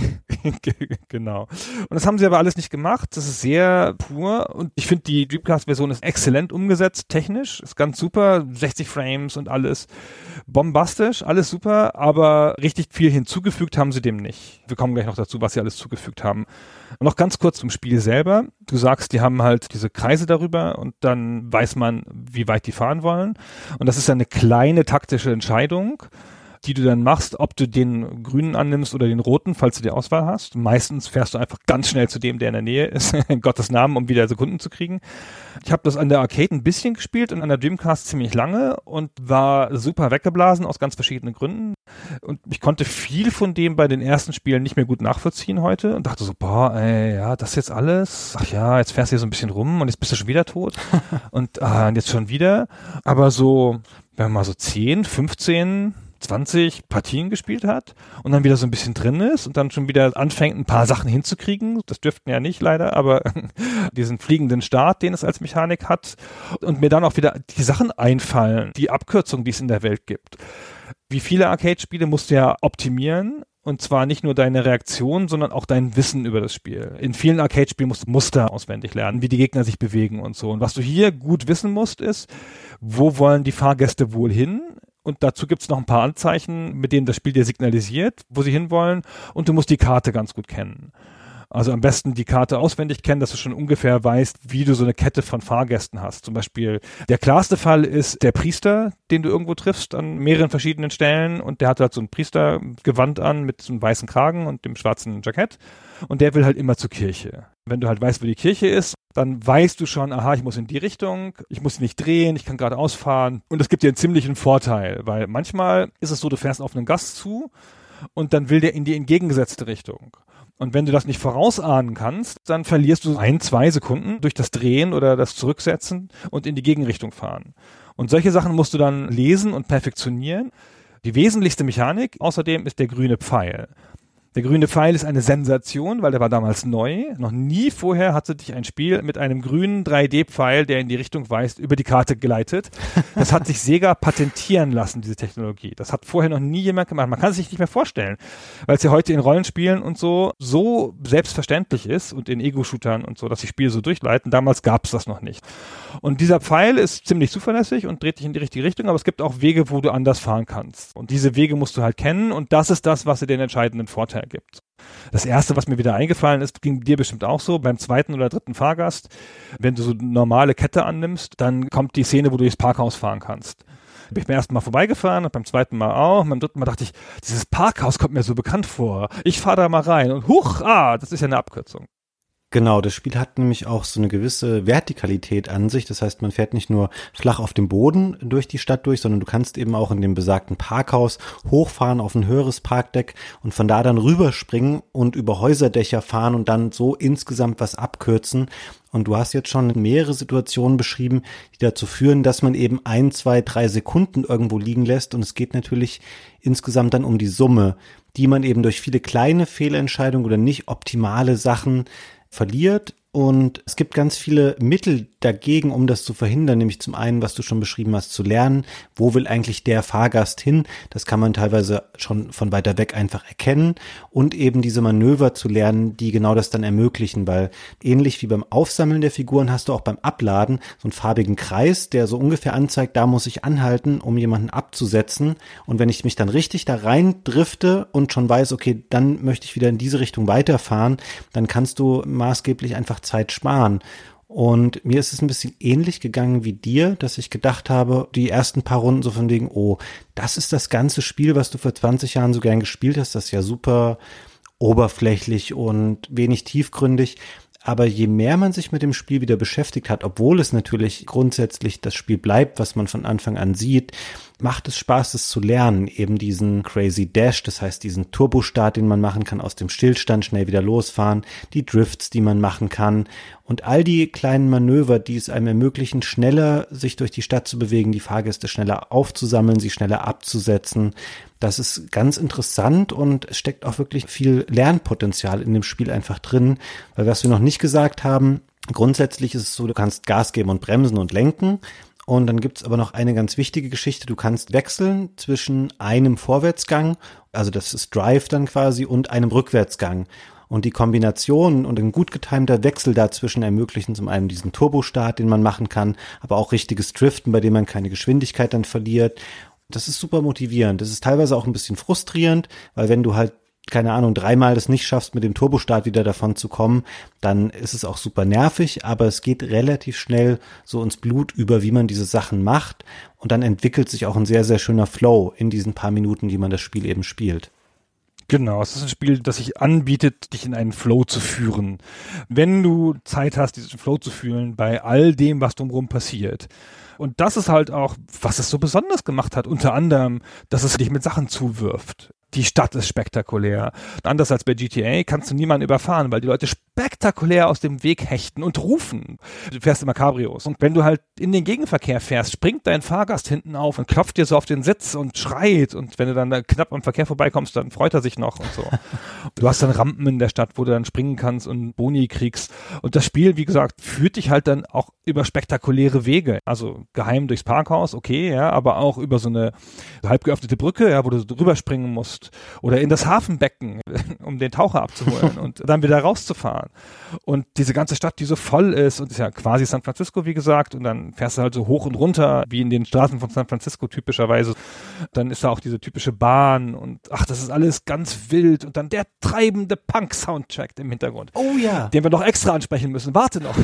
Genau. Und das haben sie aber alles nicht gemacht. Das ist sehr pur und ich finde, die Dreamcast-Version ist exzellent umgesetzt, technisch, ist ganz super, 60 Frames und alles bombastisch, alles super, aber richtig viel hinzugefügt haben sie dem nicht. Wir kommen gleich noch dazu, was sie alles zugefügt haben. Und noch ganz kurz zum Spiel selber. Du sagst, die haben halt diese Kreise darüber und dann weiß man, wie weit die fahren wollen. Und das ist eine kleine taktische Entscheidung, die du dann machst, ob du den grünen annimmst oder den roten, falls du die Auswahl hast. Meistens fährst du einfach ganz schnell zu dem, der in der Nähe ist, in Gottes Namen, um wieder Sekunden zu kriegen. Ich habe das an der Arcade ein bisschen gespielt und an der Dreamcast ziemlich lange und war super weggeblasen aus ganz verschiedenen Gründen. Und ich konnte viel von dem bei den ersten Spielen nicht mehr gut nachvollziehen heute und dachte so, boah, ey, ja, das jetzt alles? Ach ja, jetzt fährst du hier so ein bisschen rum und jetzt bist du schon wieder tot. und jetzt schon wieder. Aber so, wenn man mal so 10, 15... 20 Partien gespielt hat und dann wieder so ein bisschen drin ist und dann schon wieder anfängt, ein paar Sachen hinzukriegen. Das dürften ja nicht leider, aber diesen fliegenden Start, den es als Mechanik hat und mir dann auch wieder die Sachen einfallen, die Abkürzungen, die es in der Welt gibt. Wie viele Arcade-Spiele musst du ja optimieren und zwar nicht nur deine Reaktion, sondern auch dein Wissen über das Spiel. In vielen Arcade-Spielen musst du Muster auswendig lernen, wie die Gegner sich bewegen und so. Und was du hier gut wissen musst, ist, wo wollen die Fahrgäste wohl hin? Und dazu gibt es noch ein paar Anzeichen, mit denen das Spiel dir signalisiert, wo sie hinwollen. Und du musst die Karte ganz gut kennen. Also am besten die Karte auswendig kennen, dass du schon ungefähr weißt, wie du so eine Kette von Fahrgästen hast. Zum Beispiel der klarste Fall ist der Priester, den du irgendwo triffst an mehreren verschiedenen Stellen. Und der hat halt so ein Priestergewand an mit so einem weißen Kragen und dem schwarzen Jackett. Und der will halt immer zur Kirche. Wenn du halt weißt, wo die Kirche ist, dann weißt du schon, aha, ich muss in die Richtung, ich muss nicht drehen, ich kann geradeaus fahren. Und das gibt dir einen ziemlichen Vorteil, weil manchmal ist es so, du fährst auf einen Gast zu und dann will der in die entgegengesetzte Richtung. Und wenn du das nicht vorausahnen kannst, dann verlierst du 1-2 Sekunden durch das Drehen oder das Zurücksetzen und in die Gegenrichtung fahren. Und solche Sachen musst du dann lesen und perfektionieren. Die wesentlichste Mechanik außerdem ist der grüne Pfeil. Der grüne Pfeil ist eine Sensation, weil der war damals neu. Noch nie vorher hatte dich ein Spiel mit einem grünen 3D-Pfeil, der in die Richtung weist, über die Karte geleitet. Das hat sich Sega patentieren lassen, diese Technologie. Das hat vorher noch nie jemand gemacht. Man kann es sich nicht mehr vorstellen, weil es ja heute in Rollenspielen und so selbstverständlich ist und in Ego-Shootern und so, dass die Spiele so durchleiten. Damals gab es das noch nicht. Und dieser Pfeil ist ziemlich zuverlässig und dreht dich in die richtige Richtung, aber es gibt auch Wege, wo du anders fahren kannst. Und diese Wege musst du halt kennen und das ist das, was dir den entscheidenden Vorteil gibt. Das erste, was mir wieder eingefallen ist, ging dir bestimmt auch so, beim zweiten oder dritten Fahrgast, wenn du so eine normale Kette annimmst, dann kommt die Szene, wo du durchs Parkhaus fahren kannst. Bin ich beim ersten Mal vorbeigefahren und beim zweiten Mal auch. Und beim dritten Mal dachte ich, dieses Parkhaus kommt mir so bekannt vor. Ich fahre da mal rein und huch, das ist ja eine Abkürzung.
Genau, das Spiel hat nämlich auch so eine gewisse Vertikalität an sich. Das heißt, man fährt nicht nur flach auf dem Boden durch die Stadt durch, sondern du kannst eben auch in dem besagten Parkhaus hochfahren auf ein höheres Parkdeck und von da dann rüberspringen und über Häuserdächer fahren und dann so insgesamt was abkürzen. Und du hast jetzt schon mehrere Situationen beschrieben, die dazu führen, dass man eben 1, 2, 3 Sekunden irgendwo liegen lässt. Und es geht natürlich insgesamt dann um die Summe, die man eben durch viele kleine Fehlentscheidungen oder nicht optimale Sachen verliert. Und es gibt ganz viele Mittel dagegen, um das zu verhindern, nämlich zum einen, was du schon beschrieben hast, zu lernen, wo will eigentlich der Fahrgast hin, das kann man teilweise schon von weiter weg einfach erkennen und eben diese Manöver zu lernen, die genau das dann ermöglichen, weil ähnlich wie beim Aufsammeln der Figuren hast du auch beim Abladen so einen farbigen Kreis, der so ungefähr anzeigt, da muss ich anhalten, um jemanden abzusetzen und wenn ich mich dann richtig da rein drifte und schon weiß, okay, dann möchte ich wieder in diese Richtung weiterfahren, dann kannst du maßgeblich einfach Zeit sparen. Und mir ist es ein bisschen ähnlich gegangen wie dir, dass ich gedacht habe, die ersten paar Runden so von wegen, oh, das ist das ganze Spiel, was du vor 20 Jahren so gern gespielt hast, das ist ja super oberflächlich und wenig tiefgründig. Aber je mehr man sich mit dem Spiel wieder beschäftigt hat, obwohl es natürlich grundsätzlich das Spiel bleibt, was man von Anfang an sieht, macht es Spaß, es zu lernen. Eben diesen Crazy Dash, das heißt diesen Turbostart, den man machen kann, aus dem Stillstand schnell wieder losfahren, die Drifts, die man machen kann und all die kleinen Manöver, die es einem ermöglichen, schneller sich durch die Stadt zu bewegen, die Fahrgäste schneller aufzusammeln, sie schneller abzusetzen. Das ist ganz interessant und es steckt auch wirklich viel Lernpotenzial in dem Spiel einfach drin, weil was wir noch nicht gesagt haben, grundsätzlich ist es so, du kannst Gas geben und bremsen und lenken. Und dann gibt's aber noch eine ganz wichtige Geschichte. Du kannst wechseln zwischen einem Vorwärtsgang, also das ist Drive dann quasi, und einem Rückwärtsgang. Und die Kombination und ein gut getimter Wechsel dazwischen ermöglichen zum einen diesen Turbostart, den man machen kann, aber auch richtiges Driften, bei dem man keine Geschwindigkeit dann verliert. Das ist super motivierend. Das ist teilweise auch ein bisschen frustrierend, weil wenn du halt keine Ahnung, 3-mal das nicht schaffst, mit dem Turbostart wieder davon zu kommen, dann ist es auch super nervig, aber es geht relativ schnell so ins Blut über, wie man diese Sachen macht und dann entwickelt sich auch ein sehr, sehr schöner Flow in diesen paar Minuten, die man das Spiel eben spielt.
Genau, es ist ein Spiel, das sich anbietet, dich in einen Flow zu führen. Wenn du Zeit hast, diesen Flow zu fühlen bei all dem, was drumherum passiert. Und das ist halt auch, was es so besonders gemacht hat, unter anderem, dass es dich mit Sachen zuwirft. Die Stadt ist spektakulär. Anders als bei GTA kannst du niemanden überfahren, weil die Leute spektakulär aus dem Weg hechten und rufen. Du fährst immer Cabrios. Und wenn du halt in den Gegenverkehr fährst, springt dein Fahrgast hinten auf und klopft dir so auf den Sitz und schreit. Und wenn du dann knapp am Verkehr vorbeikommst, dann freut er sich noch und so. Du hast dann Rampen in der Stadt, wo du dann springen kannst und Boni kriegst. Und das Spiel, wie gesagt, führt dich halt dann auch über spektakuläre Wege. Also geheim durchs Parkhaus, okay, ja, aber auch über so eine halb geöffnete Brücke, ja, wo du drüber springen musst. Oder in das Hafenbecken, um den Taucher abzuholen und dann wieder rauszufahren. Und diese ganze Stadt, die so voll ist und ist ja quasi San Francisco, wie gesagt, und dann fährst du halt so hoch und runter, wie in den Straßen von San Francisco typischerweise. Dann ist da auch diese typische Bahn und ach, das ist alles ganz wild und dann der treibende Punk-Soundtrack im Hintergrund.
Oh ja.
Den wir noch extra ansprechen müssen. Warte noch.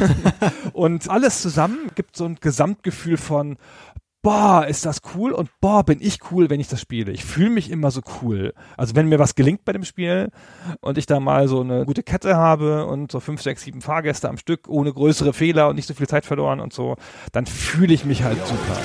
Und alles zusammen gibt so ein Gesamtgefühl von boah, ist das cool und boah, bin ich cool, wenn ich das spiele. Ich fühle mich immer so cool. Also wenn mir was gelingt bei dem Spiel und ich da mal so eine gute Kette habe und so 5, 6, 7 Fahrgäste am Stück ohne größere Fehler und nicht so viel Zeit verloren und so, dann fühle ich mich halt super.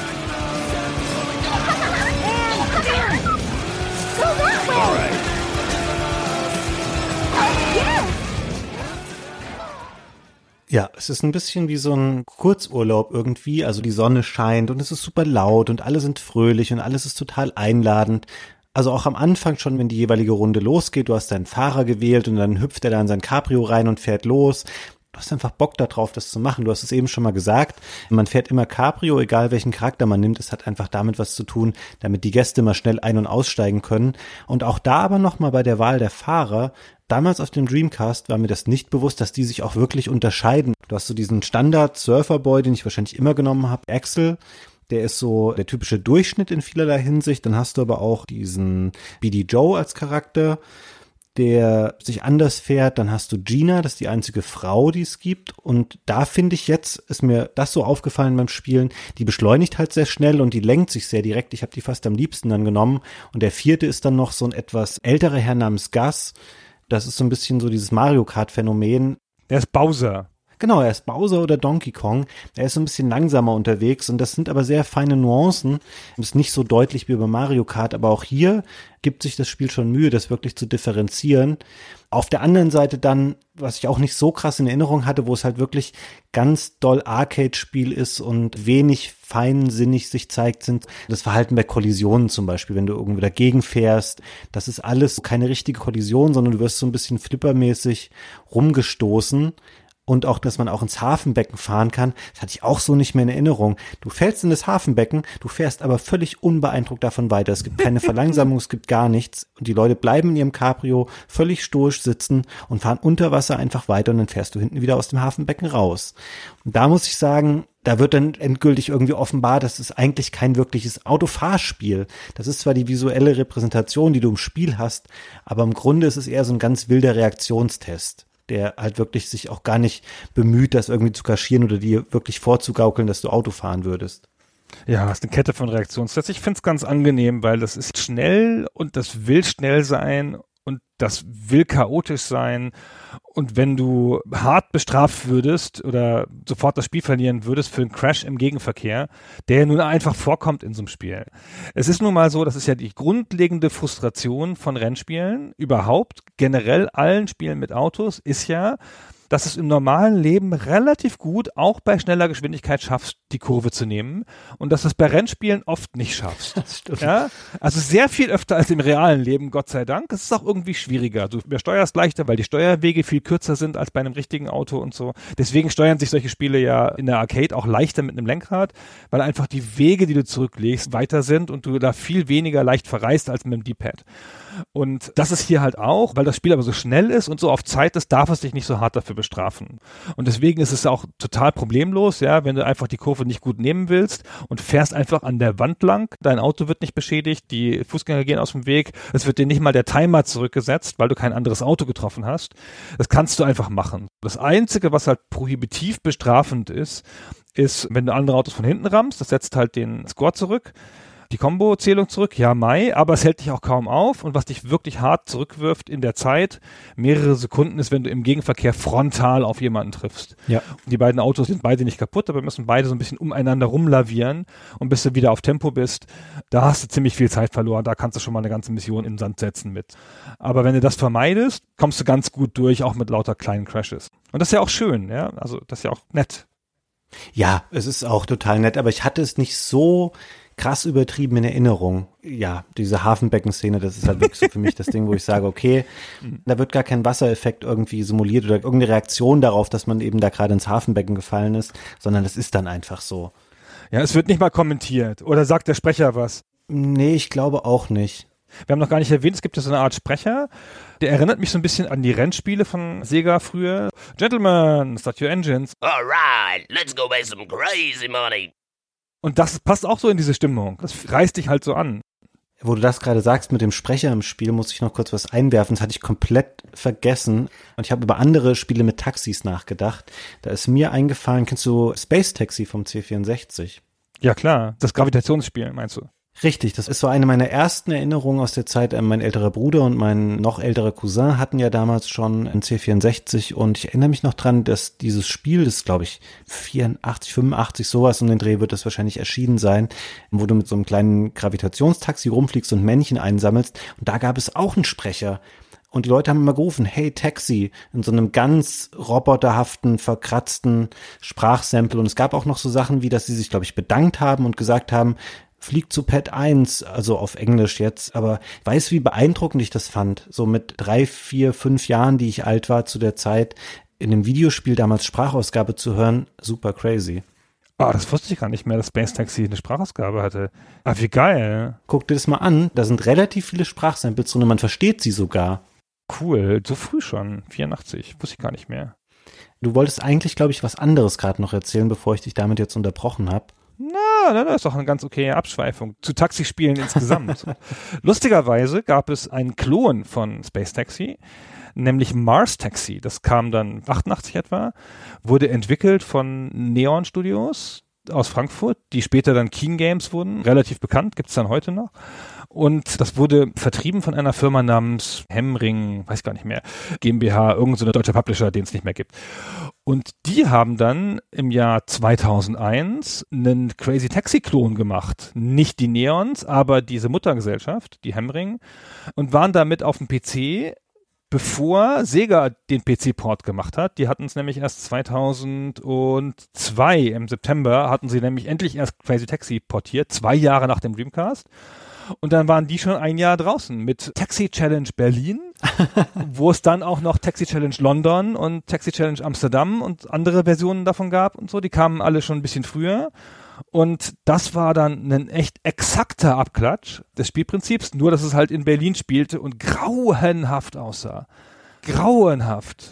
Ja, es ist ein bisschen wie so ein Kurzurlaub irgendwie, also die Sonne scheint und es ist super laut und alle sind fröhlich und alles ist total einladend. Also auch am Anfang schon, wenn die jeweilige Runde losgeht, du hast deinen Fahrer gewählt und dann hüpft er da in sein Cabrio rein und fährt los. Du hast einfach Bock darauf, das zu machen. Du hast es eben schon mal gesagt, man fährt immer Cabrio, egal welchen Charakter man nimmt. Es hat einfach damit was zu tun, damit die Gäste mal schnell ein- und aussteigen können. Und auch da aber nochmal bei der Wahl der Fahrer, damals auf dem Dreamcast war mir das nicht bewusst, dass die sich auch wirklich unterscheiden. Du hast so diesen Standard-Surferboy, den ich wahrscheinlich immer genommen habe, Axel. Der ist so der typische Durchschnitt in vielerlei Hinsicht. Dann hast du aber auch diesen BD Joe als Charakter, der sich anders fährt. Dann hast du Gina, das ist die einzige Frau, die es gibt. Und da finde ich jetzt, ist mir das so aufgefallen beim Spielen, die beschleunigt halt sehr schnell und die lenkt sich sehr direkt. Ich habe die fast am liebsten dann genommen. Und der vierte ist dann noch so ein etwas älterer Herr namens Gus. Das ist so ein bisschen so dieses Mario Kart Phänomen.
Der ist Bowser.
Genau, er ist Bowser oder Donkey Kong. Er ist so ein bisschen langsamer unterwegs und das sind aber sehr feine Nuancen. Ist nicht so deutlich wie bei Mario Kart, aber auch hier gibt sich das Spiel schon Mühe, das wirklich zu differenzieren. Auf der anderen Seite dann, was ich auch nicht so krass in Erinnerung hatte, wo es halt wirklich ganz doll Arcade-Spiel ist und wenig feinsinnig sich zeigt, sind das Verhalten bei Kollisionen zum Beispiel, wenn du irgendwo dagegen fährst. Das ist alles keine richtige Kollision, sondern du wirst so ein bisschen flippermäßig rumgestoßen. Und auch, dass man auch ins Hafenbecken fahren kann, das hatte ich auch so nicht mehr in Erinnerung. Du fällst in das Hafenbecken, du fährst aber völlig unbeeindruckt davon weiter. Es gibt keine Verlangsamung, es gibt gar nichts. Und die Leute bleiben in ihrem Cabrio völlig stoisch sitzen und fahren unter Wasser einfach weiter und dann fährst du hinten wieder aus dem Hafenbecken raus. Und da muss ich sagen, da wird dann endgültig irgendwie offenbar, das ist eigentlich kein wirkliches Autofahrspiel. Das ist zwar die visuelle Repräsentation, die du im Spiel hast, aber im Grunde ist es eher so ein ganz wilder Reaktionstest, der halt wirklich sich auch gar nicht bemüht, das irgendwie zu kaschieren oder dir wirklich vorzugaukeln, dass du Auto fahren würdest.
Ja, ist eine Kette von Reaktionstests. Ich finde es ganz angenehm, weil das ist schnell und das will schnell sein und das will chaotisch sein. Und wenn du hart bestraft würdest oder sofort das Spiel verlieren würdest für einen Crash im Gegenverkehr, der nun einfach vorkommt in so einem Spiel. Es ist nun mal so, das ist ja die grundlegende Frustration von Rennspielen überhaupt, generell allen Spielen mit Autos, ist ja, dass es im normalen Leben relativ gut auch bei schneller Geschwindigkeit schaffst, die Kurve zu nehmen und dass du es bei Rennspielen oft nicht schaffst.
Das stimmt.
Ja? Also sehr viel öfter als im realen Leben, Gott sei Dank. Es ist auch irgendwie schwieriger. Du übersteuerst leichter, weil die Steuerwege viel kürzer sind als bei einem richtigen Auto und so. Deswegen steuern sich solche Spiele ja in der Arcade auch leichter mit einem Lenkrad, weil einfach die Wege, die du zurücklegst, weiter sind und du da viel weniger leicht verreist als mit dem D-Pad. Und das ist hier halt auch, weil das Spiel aber so schnell ist und so auf Zeit ist, darf es dich nicht so hart dafür bestrafen. Und deswegen ist es auch total problemlos, ja, wenn du einfach die Kurve nicht gut nehmen willst und fährst einfach an der Wand lang, dein Auto wird nicht beschädigt, die Fußgänger gehen aus dem Weg, es wird dir nicht mal der Timer zurückgesetzt, weil du kein anderes Auto getroffen hast. Das kannst du einfach machen. Das Einzige, was halt prohibitiv bestrafend ist, wenn du andere Autos von hinten rammst, das setzt halt den Score zurück. Die Kombo-Zählung zurück, ja, aber es hält dich auch kaum auf und was dich wirklich hart zurückwirft in der Zeit, mehrere Sekunden ist, wenn du im Gegenverkehr frontal auf jemanden triffst.
Ja.
Und die beiden Autos sind beide nicht kaputt, aber müssen beide so ein bisschen umeinander rumlavieren und bis du wieder auf Tempo bist, da hast du ziemlich viel Zeit verloren, da kannst du schon mal eine ganze Mission in den Sand setzen mit. Aber wenn du das vermeidest, kommst du ganz gut durch, auch mit lauter kleinen Crashes. Und das ist ja auch schön, ja, also das ist ja auch nett.
Ja, es ist auch total nett, aber ich hatte es nicht so krass übertrieben in Erinnerung. Ja, diese Hafenbecken-Szene, das ist halt wirklich so für mich das Ding, wo ich sage, okay, da wird gar kein Wassereffekt irgendwie simuliert oder irgendeine Reaktion darauf, dass man eben da gerade ins Hafenbecken gefallen ist, sondern das ist dann einfach so.
Ja, es wird nicht mal kommentiert. Oder sagt der Sprecher was?
Nee, ich glaube auch nicht.
Wir haben noch gar nicht erwähnt, es gibt ja so eine Art Sprecher, der erinnert mich so ein bisschen an die Rennspiele von Sega früher. Gentlemen, start your engines.
All right, let's go make some crazy money.
Und das passt auch so in diese Stimmung. Das reißt dich halt so an.
Wo du das gerade sagst mit dem Sprecher im Spiel, muss ich noch kurz was einwerfen. Das hatte ich komplett vergessen. Und ich habe über andere Spiele mit Taxis nachgedacht. Da ist mir eingefallen, kennst du Space Taxi vom C64?
Ja klar, das Gravitationsspiel, meinst du?
Richtig, das ist so eine meiner ersten Erinnerungen aus der Zeit. Mein älterer Bruder und mein noch älterer Cousin hatten ja damals schon ein C64 und ich erinnere mich noch dran, dass dieses Spiel, das glaube ich 84, 85, sowas um den Dreh wird das wahrscheinlich erschienen sein, wo du mit so einem kleinen Gravitationstaxi rumfliegst und Männchen einsammelst und da gab es auch einen Sprecher. Und die Leute haben immer gerufen, hey Taxi, in so einem ganz roboterhaften, verkratzten Sprachsample. Und es gab auch noch so Sachen wie, dass sie sich, glaube ich, bedankt haben und gesagt haben, flieg zu Pad 1, also auf Englisch jetzt, aber ich weiß, wie beeindruckend ich das fand, so mit 3, 4, 5 Jahren, die ich alt war zu der Zeit, in einem Videospiel damals Sprachausgabe zu hören, super crazy.
Ah, das wusste ich gar nicht mehr, dass Space Taxi eine Sprachausgabe hatte. Ah, wie geil.
Guck dir das mal an, da sind relativ viele Sprachsamples drin und man versteht sie sogar.
Cool, so früh schon, 84, wusste ich gar nicht mehr.
Du wolltest eigentlich, glaube ich, was anderes gerade noch erzählen, bevor ich dich damit jetzt unterbrochen habe.
Na, das ist doch eine ganz okaye Abschweifung zu Taxispielen insgesamt. Lustigerweise gab es einen Klon von Space Taxi, nämlich Mars Taxi. Das kam dann 88 etwa, wurde entwickelt von Neon Studios. aus Frankfurt, die später dann Keen Games wurden, relativ bekannt, gibt's dann heute noch. Und das wurde vertrieben von einer Firma namens Hemring, weiß gar nicht mehr, GmbH, irgend so eine deutsche Publisher, den es nicht mehr gibt. Und die haben dann im Jahr 2001 einen Crazy Taxi-Klon gemacht. Nicht die Neons, aber diese Muttergesellschaft, die Hemring, und waren damit auf dem PC, bevor Sega den PC-Port gemacht hat. Die hatten es nämlich erst 2002 im September, hatten sie nämlich endlich erst Crazy Taxi portiert, 2 Jahre nach dem Dreamcast. Und dann waren die schon ein Jahr draußen mit Taxi Challenge Berlin, wo es dann auch noch Taxi Challenge London und Taxi Challenge Amsterdam und andere Versionen davon gab und so. Die kamen alle schon ein bisschen früher. Und das war dann ein echt exakter Abklatsch des Spielprinzips, nur dass es halt in Berlin spielte und grauenhaft aussah. Grauenhaft.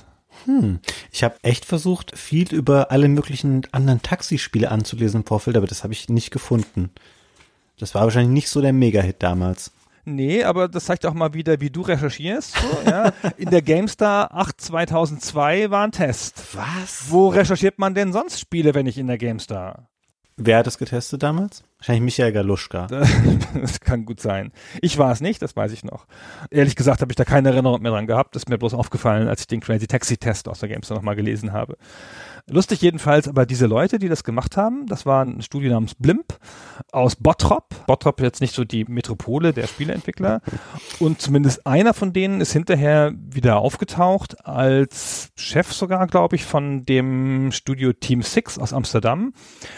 Ich habe echt versucht, viel über alle möglichen anderen Taxispiele anzulesen im Vorfeld, aber das habe ich nicht gefunden. Das war wahrscheinlich nicht so der Mega-Hit damals.
Nee, aber das zeigt auch mal wieder, wie du recherchierst. So, ja. In der GameStar 8 2002 war ein Test.
Was?
Wo recherchiert man denn sonst Spiele, wenn nicht in der GameStar?
Wer hat das getestet damals? Wahrscheinlich Michael Galuschka.
Das kann gut sein. Ich war es nicht, das weiß ich noch. Ehrlich gesagt habe ich da keine Erinnerung mehr dran gehabt. Das ist mir bloß aufgefallen, als ich den Crazy Taxi Test aus der GameStar nochmal gelesen habe. Lustig jedenfalls, aber diese Leute, die das gemacht haben, das war ein Studio namens Blimp aus Bottrop. Bottrop jetzt nicht so die Metropole der Spieleentwickler. Und zumindest einer von denen ist hinterher wieder aufgetaucht als Chef sogar, glaube ich, von dem Studio Team 6 aus Amsterdam.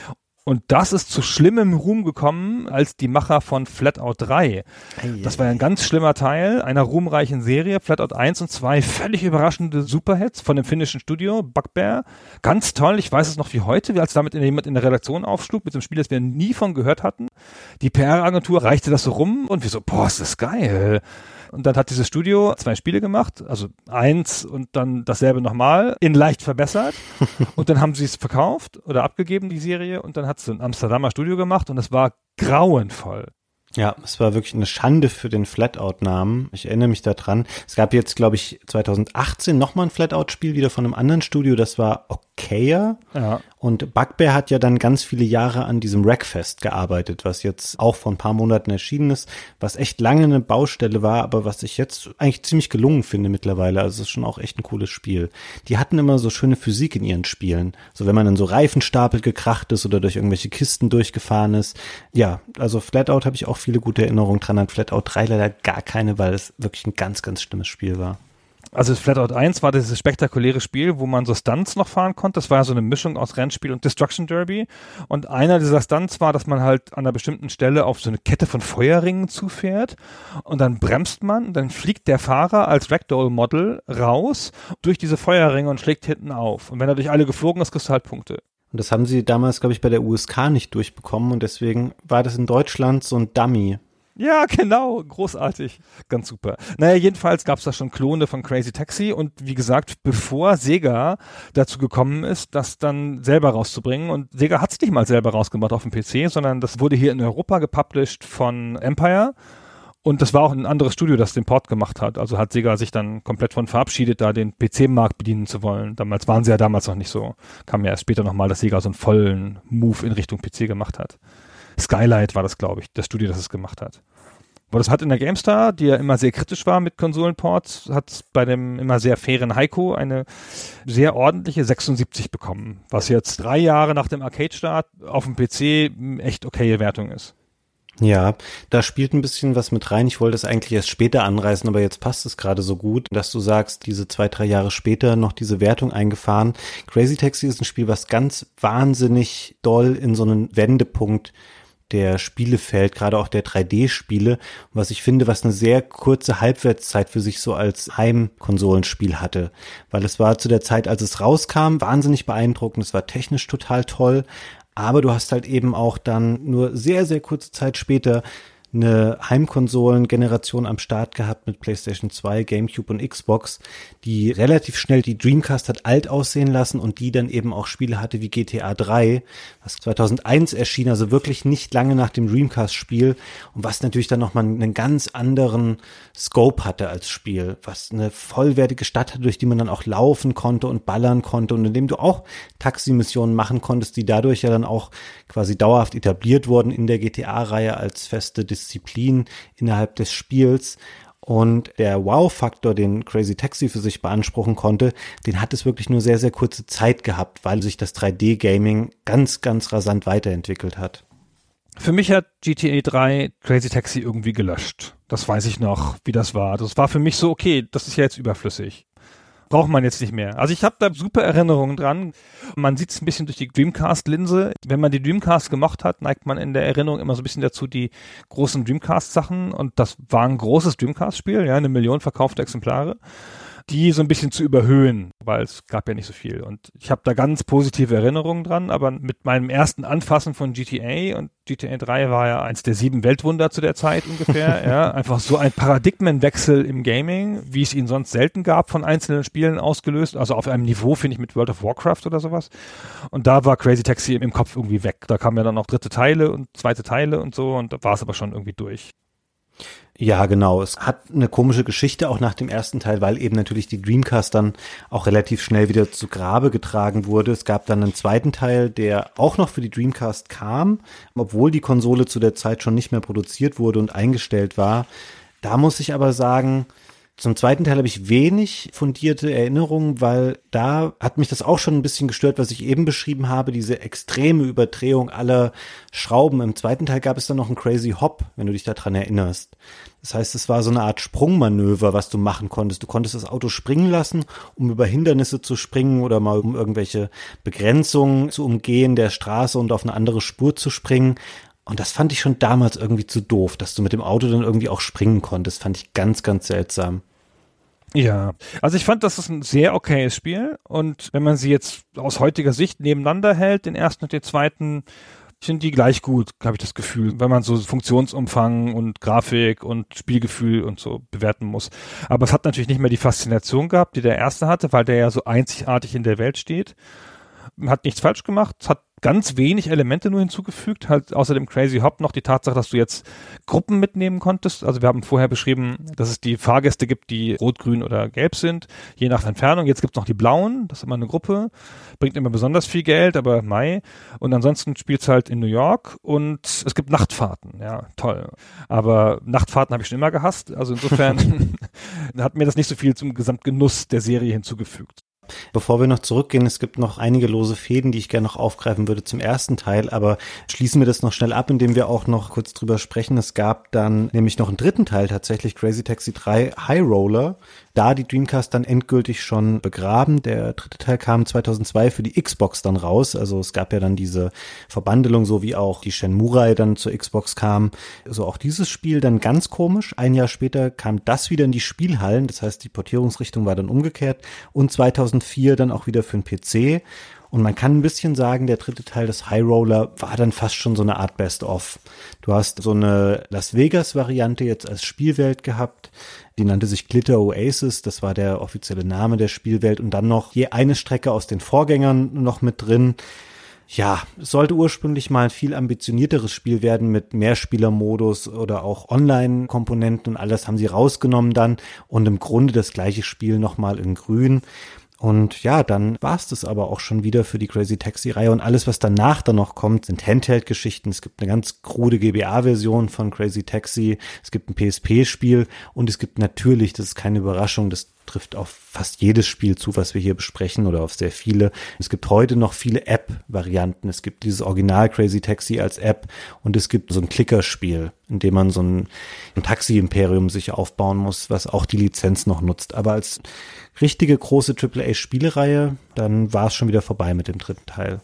Und das ist zu schlimmem Ruhm gekommen als die Macher von Flatout 3. Das war ja ein ganz schlimmer Teil einer ruhmreichen Serie. Flatout 1 und 2, völlig überraschende Superhits von dem finnischen Studio, Bugbear. Ganz toll, ich weiß es noch wie heute, als damit jemand in der Redaktion aufschlug mit so einem Spiel, das wir nie von gehört hatten. Die PR-Agentur reichte das so rum und wir so, boah, ist das geil. Und dann hat dieses Studio 2 Spiele gemacht, also 1 und dann dasselbe nochmal, in leicht verbessert. Und dann haben sie es verkauft oder abgegeben, die Serie, und dann hat es ein Amsterdamer Studio gemacht und es war grauenvoll.
Ja, es war wirklich eine Schande für den Flatout-Namen. Ich erinnere mich daran. Es gab jetzt, glaube ich, 2018 nochmal ein Flatout-Spiel, wieder von einem anderen Studio. Das war Okaya.
Ja.
Und Bugbear hat ja dann ganz viele Jahre an diesem Wreckfest gearbeitet, was jetzt auch vor ein paar Monaten erschienen ist, was echt lange eine Baustelle war, aber was ich jetzt eigentlich ziemlich gelungen finde mittlerweile. Also es ist schon auch echt ein cooles Spiel. Die hatten immer so schöne Physik in ihren Spielen. So wenn man in so Reifenstapel gekracht ist oder durch irgendwelche Kisten durchgefahren ist. Ja, also Flatout habe ich auch viele gute Erinnerungen dran. An Flatout 3 leider gar keine, weil es wirklich ein ganz, ganz schlimmes Spiel war.
Also Flatout 1 war dieses spektakuläre Spiel, wo man so Stunts noch fahren konnte. Das war ja so eine Mischung aus Rennspiel und Destruction Derby. Und einer dieser Stunts war, dass man halt an einer bestimmten Stelle auf so eine Kette von Feuerringen zufährt und dann bremst man und dann fliegt der Fahrer als Ragdoll-Model raus durch diese Feuerringe und schlägt hinten auf. Und wenn er durch alle geflogen ist, kriegst du halt Punkte.
Und das haben sie damals, glaube ich, bei der USK nicht durchbekommen und deswegen war das in Deutschland so ein Dummy.
Ja, genau, großartig, ganz super. Naja, jedenfalls gab es da schon Klone von Crazy Taxi und wie gesagt, bevor Sega dazu gekommen ist, das dann selber rauszubringen, und Sega hat es nicht mal selber rausgemacht auf dem PC, sondern das wurde hier in Europa gepublished von Empire und das war auch ein anderes Studio, das den Port gemacht hat. Also hat Sega sich dann komplett von verabschiedet, da den PC-Markt bedienen zu wollen. Damals waren sie ja damals noch nicht so. Kam ja erst später nochmal, dass Sega so einen vollen Move in Richtung PC gemacht hat. Skylight war das, glaube ich, das Studio, das es gemacht hat. Aber das hat in der GameStar, die ja immer sehr kritisch war mit Konsolenports, hat bei dem immer sehr fairen Heiko eine sehr ordentliche 76 bekommen, was jetzt 3 Jahre nach dem Arcade-Start auf dem PC echt okaye Wertung ist.
Ja, da spielt ein bisschen was mit rein. Ich wollte es eigentlich erst später anreißen, aber jetzt passt es gerade so gut, dass du sagst, diese 2-3 Jahre später noch diese Wertung eingefahren. Crazy Taxi ist ein Spiel, was ganz wahnsinnig doll in so einen Wendepunkt der Spiele fällt, gerade auch der 3D-Spiele, was ich finde, was eine sehr kurze Halbwertszeit für sich so als Heimkonsolenspiel hatte, weil es war zu der Zeit, als es rauskam, wahnsinnig beeindruckend, es war technisch total toll, aber du hast halt eben auch dann nur sehr, sehr kurze Zeit später eine Heimkonsolen-Generation am Start gehabt mit PlayStation 2, GameCube und Xbox, die relativ schnell die Dreamcast hat alt aussehen lassen und die dann eben auch Spiele hatte wie GTA 3, was 2001 erschien, also wirklich nicht lange nach dem Dreamcast-Spiel und was natürlich dann nochmal einen ganz anderen Scope hatte als Spiel, was eine vollwertige Stadt hatte, durch die man dann auch laufen konnte und ballern konnte und in dem du auch Taximissionen machen konntest, die dadurch ja dann auch quasi dauerhaft etabliert wurden in der GTA-Reihe als feste Disziplin innerhalb des Spiels. Und der Wow-Faktor, den Crazy Taxi für sich beanspruchen konnte, den hat es wirklich nur sehr, sehr kurze Zeit gehabt, weil sich das 3D-Gaming ganz, ganz rasant weiterentwickelt hat.
Für mich hat GTA 3 Crazy Taxi irgendwie gelöscht. Das weiß ich noch, wie das war. Das war für mich so, okay, das ist ja jetzt überflüssig. Braucht man jetzt nicht mehr. Also ich habe da super Erinnerungen dran. Man sieht es ein bisschen durch die Dreamcast-Linse. Wenn man die Dreamcast gemocht hat, neigt man in der Erinnerung immer so ein bisschen dazu, die großen Dreamcast-Sachen. Und das war ein großes Dreamcast-Spiel, ja, 1 Million verkaufte Exemplare, die so ein bisschen zu überhöhen, weil es gab ja nicht so viel. Und ich habe da ganz positive Erinnerungen dran, aber mit meinem ersten Anfassen von GTA und GTA 3 war ja eins der 7 Weltwunder zu der Zeit ungefähr, ja, einfach so ein Paradigmenwechsel im Gaming, wie es ihn sonst selten gab, von einzelnen Spielen ausgelöst, also auf einem Niveau, finde ich, mit World of Warcraft oder sowas. Und da war Crazy Taxi im Kopf irgendwie weg. Da kamen ja dann noch 3. Teile und 2. Teile und so und da war es aber schon irgendwie durch.
Ja, genau. Es hat eine komische Geschichte auch nach dem ersten Teil, weil eben natürlich die Dreamcast dann auch relativ schnell wieder zu Grabe getragen wurde. Es gab dann einen 2. Teil, der auch noch für die Dreamcast kam, obwohl die Konsole zu der Zeit schon nicht mehr produziert wurde und eingestellt war. Da muss ich aber sagen, zum 2. Teil habe ich wenig fundierte Erinnerungen, weil da hat mich das auch schon ein bisschen gestört, was ich eben beschrieben habe, diese extreme Überdrehung aller Schrauben. Im 2. Teil gab es dann noch einen Crazy Hop, wenn du dich daran erinnerst. Das heißt, es war so eine Art Sprungmanöver, was du machen konntest. Du konntest das Auto springen lassen, um über Hindernisse zu springen oder mal um irgendwelche Begrenzungen zu umgehen der Straße und auf eine andere Spur zu springen. Und das fand ich schon damals irgendwie zu doof, dass du mit dem Auto dann irgendwie auch springen konntest. Fand ich ganz, ganz seltsam.
Ja, also ich fand, das ist ein sehr okayes Spiel und wenn man sie jetzt aus heutiger Sicht nebeneinander hält, den ersten und den zweiten, sind die gleich gut, habe ich das Gefühl, wenn man so Funktionsumfang und Grafik und Spielgefühl und so bewerten muss. Aber es hat natürlich nicht mehr die Faszination gehabt, die der erste hatte, weil der ja so einzigartig in der Welt steht. Hat nichts falsch gemacht, es hat ganz wenig Elemente nur hinzugefügt, halt außer dem Crazy Hop noch die Tatsache, dass du jetzt Gruppen mitnehmen konntest. Also wir haben vorher beschrieben, dass es die Fahrgäste gibt, die rot, grün oder gelb sind, je nach Entfernung. Jetzt gibt es noch die blauen, das ist immer eine Gruppe, bringt immer besonders viel Geld, aber Mai. Und ansonsten spielt es halt in New York und es gibt Nachtfahrten, ja, toll. Aber Nachtfahrten habe ich schon immer gehasst, also insofern hat mir das nicht so viel zum Gesamtgenuss der Serie hinzugefügt.
Bevor wir noch zurückgehen, es gibt noch einige lose Fäden, die ich gerne noch aufgreifen würde zum ersten Teil, aber schließen wir das noch schnell ab, indem wir auch noch kurz drüber sprechen. Es gab dann nämlich noch einen 3. Teil tatsächlich, Crazy Taxi 3 High Roller. Da die Dreamcast dann endgültig schon begraben. Der 3. Teil kam 2002 für die Xbox dann raus. Also es gab ja dann diese Verbandelung, so wie auch die Shenmue-Reihe dann zur Xbox kam. Also auch dieses Spiel dann ganz komisch. Ein Jahr später kam das wieder in die Spielhallen. Das heißt, die Portierungsrichtung war dann umgekehrt. Und 2004 dann auch wieder für den PC. Und man kann ein bisschen sagen, der 3. Teil des High Roller war dann fast schon so eine Art Best-of. Du hast so eine Las Vegas-Variante jetzt als Spielwelt gehabt. Die nannte sich Glitter Oasis. Das war der offizielle Name der Spielwelt. Und dann noch je eine Strecke aus den Vorgängern noch mit drin. Ja, es sollte ursprünglich mal ein viel ambitionierteres Spiel werden mit Mehrspielermodus oder auch Online-Komponenten und alles haben sie rausgenommen dann. Und im Grunde das gleiche Spiel nochmal in grün. Und ja, dann war es das aber auch schon wieder für die Crazy Taxi-Reihe und alles, was danach dann noch kommt, sind Handheld-Geschichten. Es gibt eine ganz krude GBA-Version von Crazy Taxi, es gibt ein PSP-Spiel und es gibt natürlich, das ist keine Überraschung, das trifft auf fast jedes Spiel zu, was wir hier besprechen oder auf sehr viele. Es gibt heute noch viele App-Varianten. Es gibt dieses Original Crazy Taxi als App und es gibt so ein Klickerspiel, in dem man so ein Taxi-Imperium sich aufbauen muss, was auch die Lizenz noch nutzt. Aber als richtige große AAA-Spielereihe, dann war es schon wieder vorbei mit dem 3. Teil.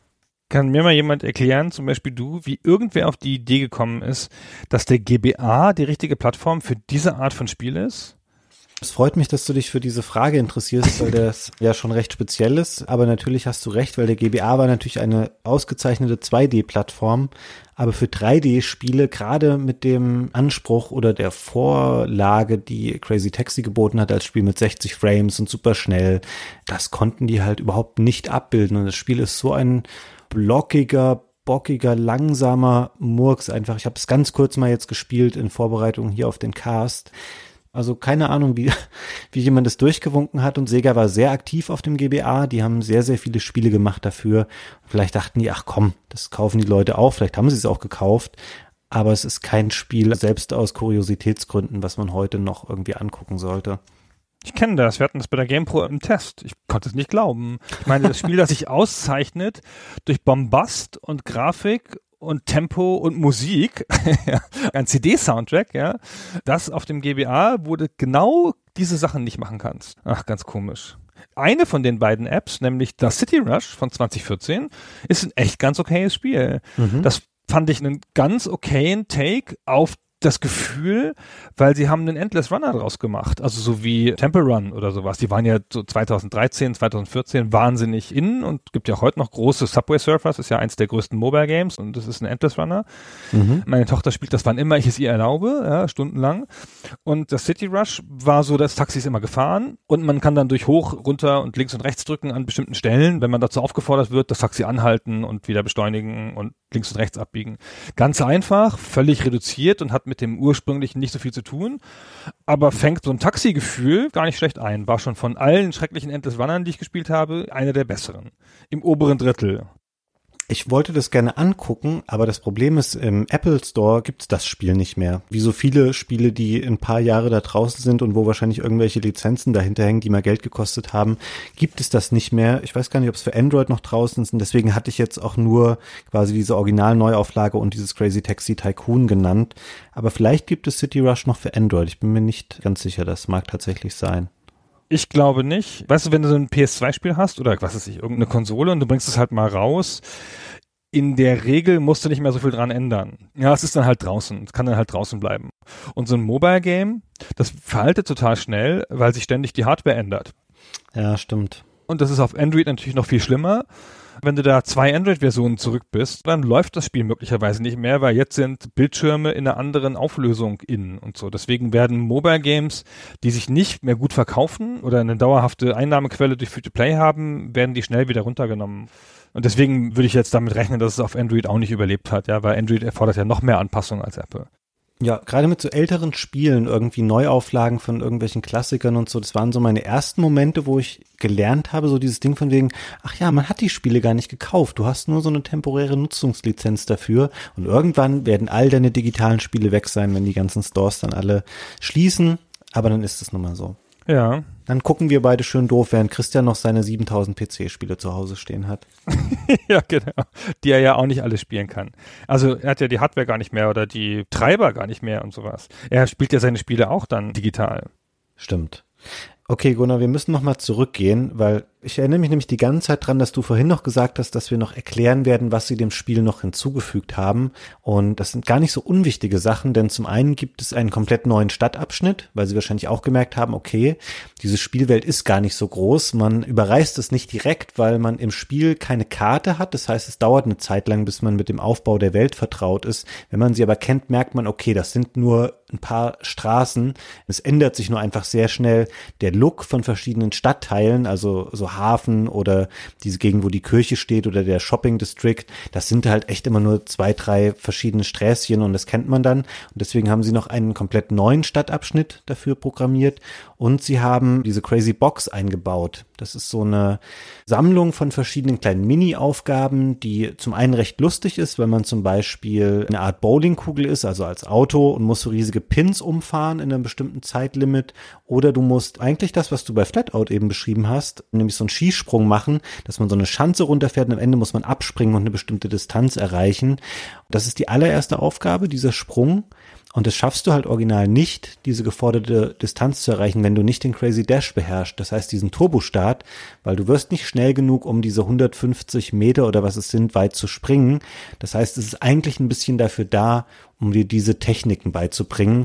Kann mir mal jemand erklären, zum Beispiel du, wie irgendwer auf die Idee gekommen ist, dass der GBA die richtige Plattform für diese Art von Spiel ist?
Es freut mich, dass du dich für diese Frage interessierst, weil das ja schon recht speziell ist. Aber natürlich hast du recht, weil der GBA war natürlich eine ausgezeichnete 2D-Plattform. Aber für 3D-Spiele, gerade mit dem Anspruch oder der Vorlage, die Crazy Taxi geboten hat als Spiel mit 60 Frames und super schnell, das konnten die halt überhaupt nicht abbilden. Und das Spiel ist so ein blockiger, langsamer Murks einfach. Ich habe es ganz kurz mal jetzt gespielt in Vorbereitung hier auf den Cast. Also keine Ahnung, wie jemand das durchgewunken hat, und Sega war sehr aktiv auf dem GBA, die haben sehr, sehr viele Spiele gemacht dafür. Vielleicht dachten die, ach komm, das kaufen die Leute auch, vielleicht haben sie es auch gekauft, aber es ist kein Spiel, selbst aus Kuriositätsgründen, was man heute noch irgendwie angucken sollte.
Ich kenne das, wir hatten das bei der GamePro im Test. Ich konnte es nicht glauben. Ich meine, das Spiel, das sich auszeichnet durch Bombast und Grafik und Tempo und Musik, ein CD-Soundtrack, ja, das auf dem GBA, wo du genau diese Sachen nicht machen kannst. Ach, ganz komisch. Eine von den beiden Apps, nämlich das City Rush von 2014, ist ein echt ganz okayes Spiel. Das fand ich einen ganz okayen Take auf das Gefühl, weil sie haben einen Endless Runner draus gemacht, also so wie Temple Run oder sowas. Die waren ja so 2013, 2014 wahnsinnig in und gibt ja auch heute noch große Subway Surfers, ist ja eins der größten Mobile Games und das ist ein Endless Runner. Meine Tochter spielt das, wann immer ich es ihr erlaube, ja, stundenlang. Und das City Rush war so, das Taxi ist immer gefahren und man kann dann durch hoch, runter und links und rechts drücken an bestimmten Stellen, wenn man dazu aufgefordert wird, das Taxi anhalten und wieder beschleunigen und links und rechts abbiegen. Ganz einfach, völlig reduziert und hat mit dem ursprünglichen nicht so viel zu tun, aber fängt so ein Taxi-Gefühl gar nicht schlecht ein. War schon von allen schrecklichen Endless Runnern, die ich gespielt habe, einer der besseren. Im oberen Drittel.
Ich wollte das gerne angucken, aber das Problem ist, im Apple Store gibt's das Spiel nicht mehr. Wie so viele Spiele, die ein paar Jahre da draußen sind und wo wahrscheinlich irgendwelche Lizenzen dahinter hängen, die mal Geld gekostet haben, gibt es das nicht mehr. Ich weiß gar nicht, ob es für Android noch draußen ist, und deswegen hatte ich jetzt auch nur quasi diese Original-Neuauflage und dieses Crazy Taxi Tycoon genannt. Aber vielleicht gibt es City Rush noch für Android. Ich bin mir nicht ganz sicher, das mag tatsächlich sein.
Ich glaube nicht. Weißt du, wenn du so ein PS2-Spiel hast oder was weiß ich, irgendeine Konsole und du bringst es halt mal raus, in der Regel musst du nicht mehr so viel dran ändern. Ja, es ist dann halt draußen. Es kann dann halt draußen bleiben. Und so ein Mobile-Game, das veraltet total schnell, weil sich ständig die Hardware ändert.
Ja, stimmt.
Und das ist auf Android natürlich noch viel schlimmer. Wenn du da 2 Android-Versionen zurück bist, dann läuft das Spiel möglicherweise nicht mehr, weil jetzt sind Bildschirme in einer anderen Auflösung in und so. Deswegen werden Mobile-Games, die sich nicht mehr gut verkaufen oder eine dauerhafte Einnahmequelle durch Free-to-Play haben, werden die schnell wieder runtergenommen. Und deswegen würde ich jetzt damit rechnen, dass es auf Android auch nicht überlebt hat, ja, weil Android erfordert ja noch mehr Anpassungen als Apple.
Ja, gerade mit so älteren Spielen, irgendwie Neuauflagen von irgendwelchen Klassikern und so, das waren so meine ersten Momente, wo ich gelernt habe, so dieses Ding von wegen, ach ja, man hat die Spiele gar nicht gekauft, du hast nur so eine temporäre Nutzungslizenz dafür und irgendwann werden all deine digitalen Spiele weg sein, wenn die ganzen Stores dann alle schließen, aber dann ist es nun mal so.
Ja.
Dann gucken wir beide schön doof, während Christian noch seine 7000 PC-Spiele zu Hause stehen hat.
Ja, genau. Die er ja auch nicht alle spielen kann. Also er hat ja die Hardware gar nicht mehr oder die Treiber gar nicht mehr und sowas. Er spielt ja seine Spiele auch dann digital.
Stimmt. Okay, Gunnar, wir müssen nochmal zurückgehen, weil ich erinnere mich nämlich die ganze Zeit dran, dass du vorhin noch gesagt hast, dass wir noch erklären werden, was sie dem Spiel noch hinzugefügt haben. Und das sind gar nicht so unwichtige Sachen, denn zum einen gibt es einen komplett neuen Stadtabschnitt, weil sie wahrscheinlich auch gemerkt haben, okay, diese Spielwelt ist gar nicht so groß. Man überreist es nicht direkt, weil man im Spiel keine Karte hat. Das heißt, es dauert eine Zeit lang, bis man mit dem Aufbau der Welt vertraut ist. Wenn man sie aber kennt, merkt man, okay, das sind nur ein paar Straßen. Es ändert sich nur einfach sehr schnell der Look von verschiedenen Stadtteilen, also so Hafen oder diese Gegend, wo die Kirche steht oder der Shopping District. Das sind halt echt immer nur 2, 3 verschiedene Sträßchen und das kennt man dann. Und deswegen haben sie noch einen komplett neuen Stadtabschnitt dafür programmiert und sie haben diese Crazy Box eingebaut. Das ist so eine Sammlung von verschiedenen kleinen Mini-Aufgaben, die zum einen recht lustig ist, wenn man zum Beispiel eine Art Bowlingkugel ist, also als Auto und muss so riesige Pins umfahren in einem bestimmten Zeitlimit, oder du musst eigentlich das, was du bei Flatout eben beschrieben hast, nämlich so einen Skisprung machen, dass man so eine Schanze runterfährt und am Ende muss man abspringen und eine bestimmte Distanz erreichen. Das ist die allererste Aufgabe, dieser Sprung. Und das schaffst du halt original nicht, diese geforderte Distanz zu erreichen, wenn du nicht den Crazy Dash beherrschst. Das heißt, diesen Turbostart, weil du wirst nicht schnell genug, um diese 150 Meter oder was es sind, weit zu springen. Das heißt, es ist eigentlich ein bisschen dafür da, um dir diese Techniken beizubringen.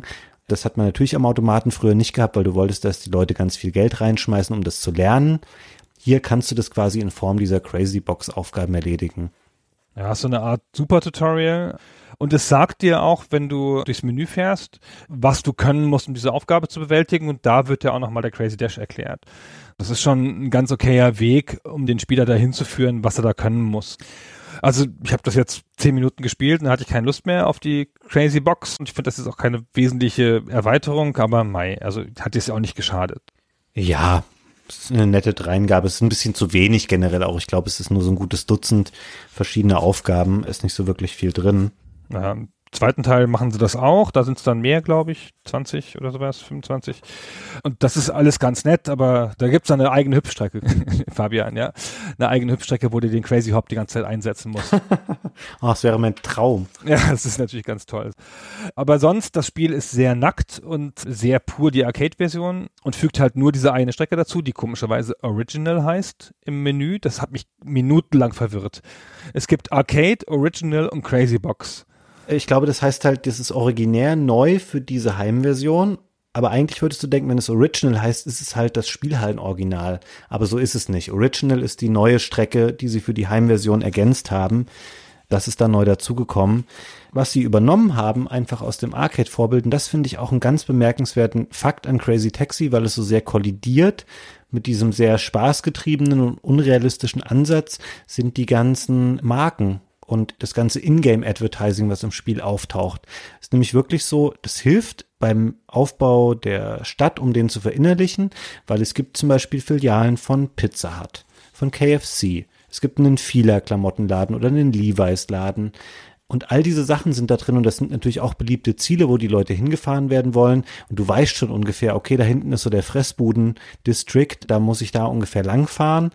Das hat man natürlich am Automaten früher nicht gehabt, weil du wolltest, dass die Leute ganz viel Geld reinschmeißen, um das zu lernen. Hier kannst du das quasi in Form dieser Crazy Box Aufgaben erledigen.
Ja, so eine Art Super-Tutorial. Und es sagt dir auch, wenn du durchs Menü fährst, was du können musst, um diese Aufgabe zu bewältigen. Und da wird dir auch nochmal der Crazy Dash erklärt. Das ist schon ein ganz okayer Weg, um den Spieler dahin zu führen, was er da können muss. Also ich habe das jetzt 10 Minuten gespielt und dann hatte ich keine Lust mehr auf die Crazy Box. Und ich finde, das ist auch keine wesentliche Erweiterung, aber also hat es ja auch nicht geschadet.
Ja, es ist eine nette Dreingabe. Es ist ein bisschen zu wenig generell auch. Ich glaube, es ist nur so ein gutes Dutzend verschiedene Aufgaben. Ist nicht so wirklich viel drin.
Ja, im zweiten Teil machen sie das auch. Da sind es dann mehr, glaube ich, 20 oder sowas, 25. Und das ist alles ganz nett, aber da gibt's dann eine eigene Hüpfstrecke, Fabian, ja. Eine eigene Hüpfstrecke, wo du den Crazy Hop die ganze Zeit einsetzen musst.
Oh, das wäre mein Traum.
Ja, das ist natürlich ganz toll. Aber sonst, das Spiel ist sehr nackt und sehr pur die Arcade-Version und fügt halt nur diese eine Strecke dazu, die komischerweise Original heißt im Menü. Das hat mich minutenlang verwirrt. Es gibt Arcade, Original und Crazy Box.
Ich glaube, das heißt halt, das ist originär neu für diese Heimversion. Aber eigentlich würdest du denken, wenn es Original heißt, ist es halt das Spielhallen-Original. Aber so ist es nicht. Original ist die neue Strecke, die sie für die Heimversion ergänzt haben. Das ist da neu dazugekommen. Was sie übernommen haben, einfach aus dem Arcade-Vorbild, und das finde ich auch einen ganz bemerkenswerten Fakt an Crazy Taxi, weil es so sehr kollidiert mit diesem sehr spaßgetriebenen und unrealistischen Ansatz, sind die ganzen Marken und das ganze Ingame-Advertising, was im Spiel auftaucht. Ist nämlich wirklich so, das hilft beim Aufbau der Stadt, um den zu verinnerlichen, weil es gibt zum Beispiel Filialen von Pizza Hut, von KFC. Es gibt einen Fila-Klamottenladen oder einen Levi's-Laden. Und all diese Sachen sind da drin und das sind natürlich auch beliebte Ziele, wo die Leute hingefahren werden wollen. Und du weißt schon ungefähr, okay, da hinten ist so der Fressbuden-District, da muss ich da ungefähr langfahren.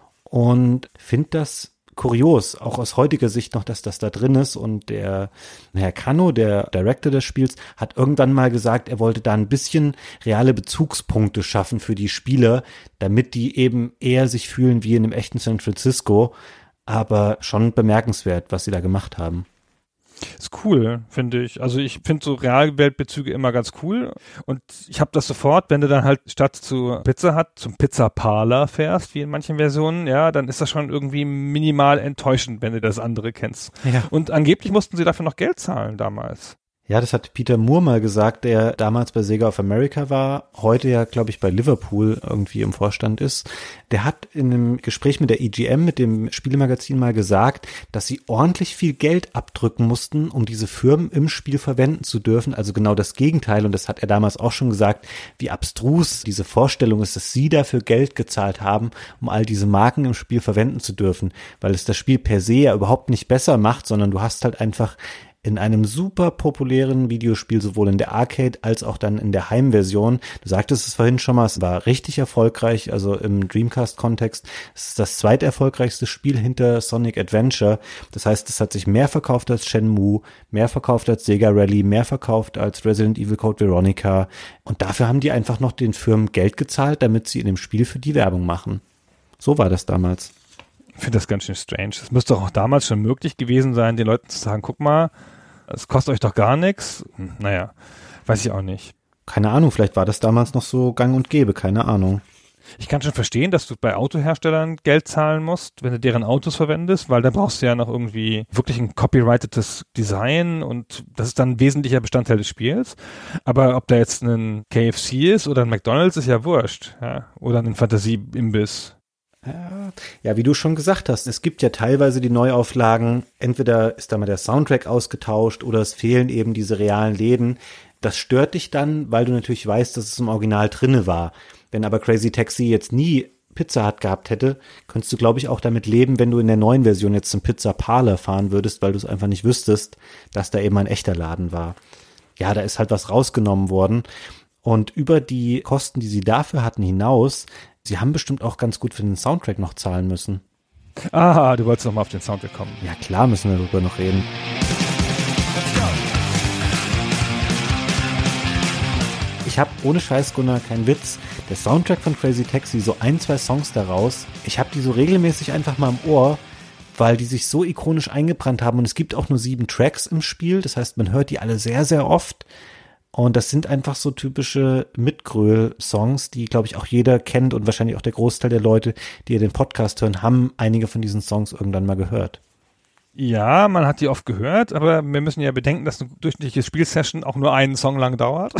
Und finde das kurios, auch aus heutiger Sicht noch, dass das da drin ist. Und der Herr Kano, der Director des Spiels, hat irgendwann mal gesagt, er wollte da ein bisschen reale Bezugspunkte schaffen für die Spieler, damit die eben eher sich fühlen wie in einem echten San Francisco. Aber schon bemerkenswert, was sie da gemacht haben.
Ist cool, finde ich. Also ich finde so Realweltbezüge immer ganz cool. Und ich habe das sofort, wenn du dann halt statt zu Pizza Hut zum Pizza Parlor fährst, wie in manchen Versionen, ja, dann ist das schon irgendwie minimal enttäuschend, wenn du das andere kennst. Ja. Und angeblich mussten sie dafür noch Geld zahlen damals.
Ja, das hat Peter Moore mal gesagt, der damals bei Sega of America war, heute ja, glaube ich, bei Liverpool irgendwie im Vorstand ist. Der hat in einem Gespräch mit der EGM, mit dem Spielemagazin, mal gesagt, dass sie ordentlich viel Geld abdrücken mussten, um diese Firmen im Spiel verwenden zu dürfen. Also genau das Gegenteil. Und das hat er damals auch schon gesagt, wie abstrus diese Vorstellung ist, dass sie dafür Geld gezahlt haben, um all diese Marken im Spiel verwenden zu dürfen. Weil es das Spiel per se ja überhaupt nicht besser macht, sondern du hast halt einfach in einem super populären Videospiel, sowohl in der Arcade als auch dann in der Heimversion. Du sagtest es vorhin schon mal, es war richtig erfolgreich, also im Dreamcast-Kontext. Es ist das zweiterfolgreichste Spiel hinter Sonic Adventure. Das heißt, es hat sich mehr verkauft als Shenmue, mehr verkauft als Sega Rally, mehr verkauft als Resident Evil Code Veronica. Und dafür haben die einfach noch den Firmen Geld gezahlt, damit sie in dem Spiel für die Werbung machen. So war das damals.
Ich finde das ganz schön strange. Es müsste doch auch damals schon möglich gewesen sein, den Leuten zu sagen, guck mal, es kostet euch doch gar nichts. Naja, weiß ich auch nicht.
Keine Ahnung, vielleicht war das damals noch so gang und gäbe, keine Ahnung.
Ich kann schon verstehen, dass du bei Autoherstellern Geld zahlen musst, wenn du deren Autos verwendest, weil dann brauchst du ja noch irgendwie wirklich ein copyrightetes Design und das ist dann ein wesentlicher Bestandteil des Spiels. Aber ob da jetzt ein KFC ist oder ein McDonald's, ist ja wurscht. Ja? Oder ein Fantasie-Imbiss.
Ja, wie du schon gesagt hast, es gibt ja teilweise die Neuauflagen, entweder ist da mal der Soundtrack ausgetauscht oder es fehlen eben diese realen Läden. Das stört dich dann, weil du natürlich weißt, dass es im Original drinne war. Wenn aber Crazy Taxi jetzt nie Pizza Hut gehabt hätte, könntest du, glaube ich, auch damit leben, wenn du in der neuen Version jetzt zum Pizza Parlor fahren würdest, weil du es einfach nicht wüsstest, dass da eben ein echter Laden war. Ja, da ist halt was rausgenommen worden. Und über die Kosten, die sie dafür hatten, hinaus, sie haben bestimmt auch ganz gut für den Soundtrack noch zahlen müssen.
Ah, du wolltest noch mal auf den Soundtrack kommen.
Ja, klar müssen wir darüber noch reden. Ich habe ohne Scheiß, Gunnar, kein Witz, der Soundtrack von Crazy Taxi, so 1-2 Songs daraus, ich habe die so regelmäßig einfach mal im Ohr, weil die sich so ikonisch eingebrannt haben und es gibt auch nur 7 Tracks im Spiel, das heißt, man hört die alle sehr, sehr oft. Und das sind einfach so typische Mitgröl-Songs, die, glaube ich, auch jeder kennt und wahrscheinlich auch der Großteil der Leute, die den Podcast hören, haben einige von diesen Songs irgendwann mal gehört.
Ja, man hat die oft gehört, aber wir müssen ja bedenken, dass eine durchschnittliche Spielsession auch nur einen Song lang dauert,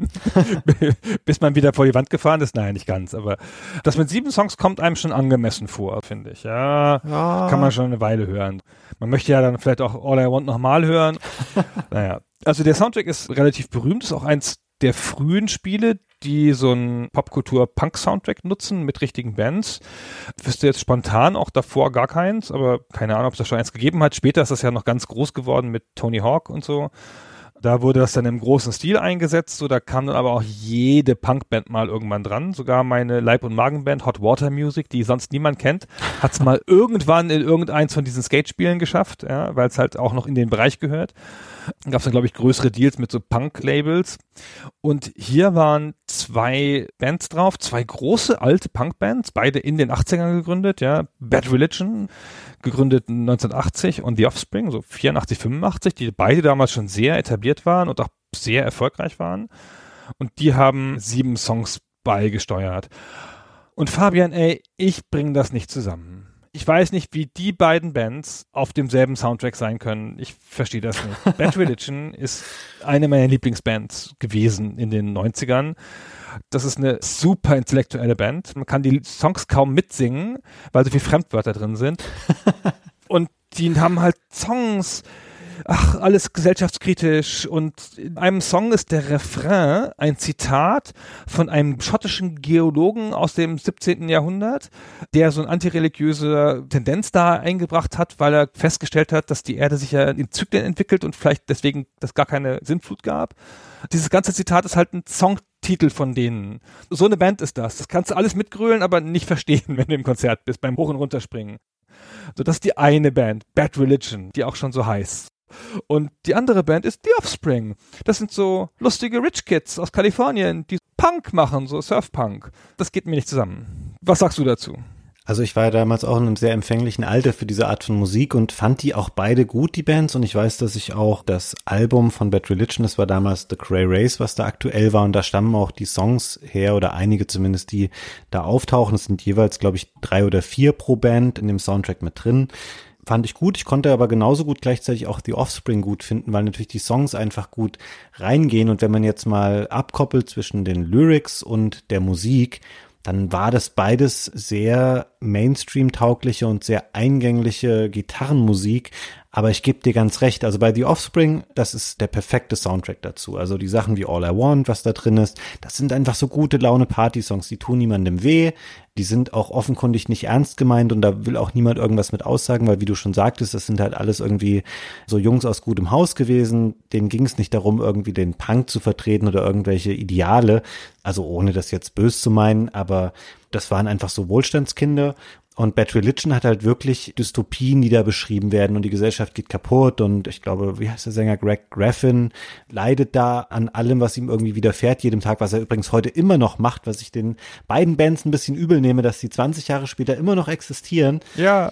bis man wieder vor die Wand gefahren ist. Nein, nicht ganz, aber das mit 7 Songs kommt einem schon angemessen vor, finde ich. Ja, kann man schon eine Weile hören. Man möchte ja dann vielleicht auch All I Want nochmal hören. Naja, also der Soundtrack ist relativ berühmt, ist auch eins der frühen Spiele, die so einen Popkultur-Punk-Soundtrack nutzen mit richtigen Bands. Wüsste jetzt spontan auch davor gar keins, aber keine Ahnung, ob es da schon eins gegeben hat. Später ist das ja noch ganz groß geworden mit Tony Hawk und so. Da wurde das dann im großen Stil eingesetzt, so da kam dann aber auch jede Punkband mal irgendwann dran. Sogar meine Leib- und Magenband Hot Water Music, die sonst niemand kennt, hat es mal irgendwann in irgendeins von diesen Skate-Spielen geschafft, ja, weil es halt auch noch in den Bereich gehört. Da gab es dann, glaube ich, größere Deals mit so Punk-Labels. Und hier waren 2 Bands drauf, 2 große alte Punkbands, beide in den 80ern gegründet, ja. Bad Religion, gegründet 1980 und The Offspring, so 84, 85, die beide damals schon sehr etabliert waren und auch sehr erfolgreich waren. Und die haben 7 Songs beigesteuert. Und Fabian, ey, ich bringe das nicht zusammen. Ich weiß nicht, wie die beiden Bands auf demselben Soundtrack sein können. Ich verstehe das nicht. Bad Religion ist eine meiner Lieblingsbands gewesen in den 90ern. Das ist eine super intellektuelle Band. Man kann die Songs kaum mitsingen, weil so viele Fremdwörter drin sind. Und die haben halt Songs, alles gesellschaftskritisch, und in einem Song ist der Refrain ein Zitat von einem schottischen Geologen aus dem 17. Jahrhundert, der so eine antireligiöse Tendenz da eingebracht hat, weil er festgestellt hat, dass die Erde sich ja in Zyklen entwickelt und vielleicht deswegen das gar keine Sintflut gab. Dieses ganze Zitat ist halt ein Songtitel von denen. So eine Band ist das. Das kannst du alles mitgrölen, aber nicht verstehen, wenn du im Konzert bist, beim Hoch- und Runterspringen. So, das ist die eine Band, Bad Religion, die auch schon so heißt. Und die andere Band ist The Offspring. Das sind so lustige Rich Kids aus Kalifornien, die Punk machen, so Surfpunk. Das geht mir nicht zusammen. Was sagst du dazu?
Also ich war ja damals auch in einem sehr empfänglichen Alter für diese Art von Musik und fand die auch beide gut, die Bands. Und ich weiß, dass ich auch das Album von Bad Religion, das war damals The Grey Race, was da aktuell war. Und da stammen auch die Songs her, oder einige zumindest, die da auftauchen. Es sind jeweils, glaube ich, 3 oder 4 pro Band in dem Soundtrack mit drin. Fand ich gut. Ich konnte aber genauso gut gleichzeitig auch The Offspring gut finden, weil natürlich die Songs einfach gut reingehen. Und wenn man jetzt mal abkoppelt zwischen den Lyrics und der Musik, dann war das beides sehr Mainstream-taugliche und sehr eingängliche Gitarrenmusik. Aber ich gebe dir ganz recht, also bei The Offspring, das ist der perfekte Soundtrack dazu. Also die Sachen wie All I Want, was da drin ist, das sind einfach so gute Laune-Party-Songs, die tun niemandem weh. Die sind auch offenkundig nicht ernst gemeint und da will auch niemand irgendwas mit aussagen, weil wie du schon sagtest, das sind halt alles irgendwie so Jungs aus gutem Haus gewesen. Denen ging es nicht darum, irgendwie den Punk zu vertreten oder irgendwelche Ideale. Also ohne das jetzt böse zu meinen, aber das waren einfach so Wohlstandskinder. Und Bad Religion hat halt wirklich Dystopien, die da beschrieben werden und die Gesellschaft geht kaputt und ich glaube, wie heißt der Sänger, Greg Graffin, leidet da an allem, was ihm irgendwie widerfährt, jedem Tag, was er übrigens heute immer noch macht, was ich den beiden Bands ein bisschen übel nehme, dass die 20 Jahre später immer noch existieren.
Ja.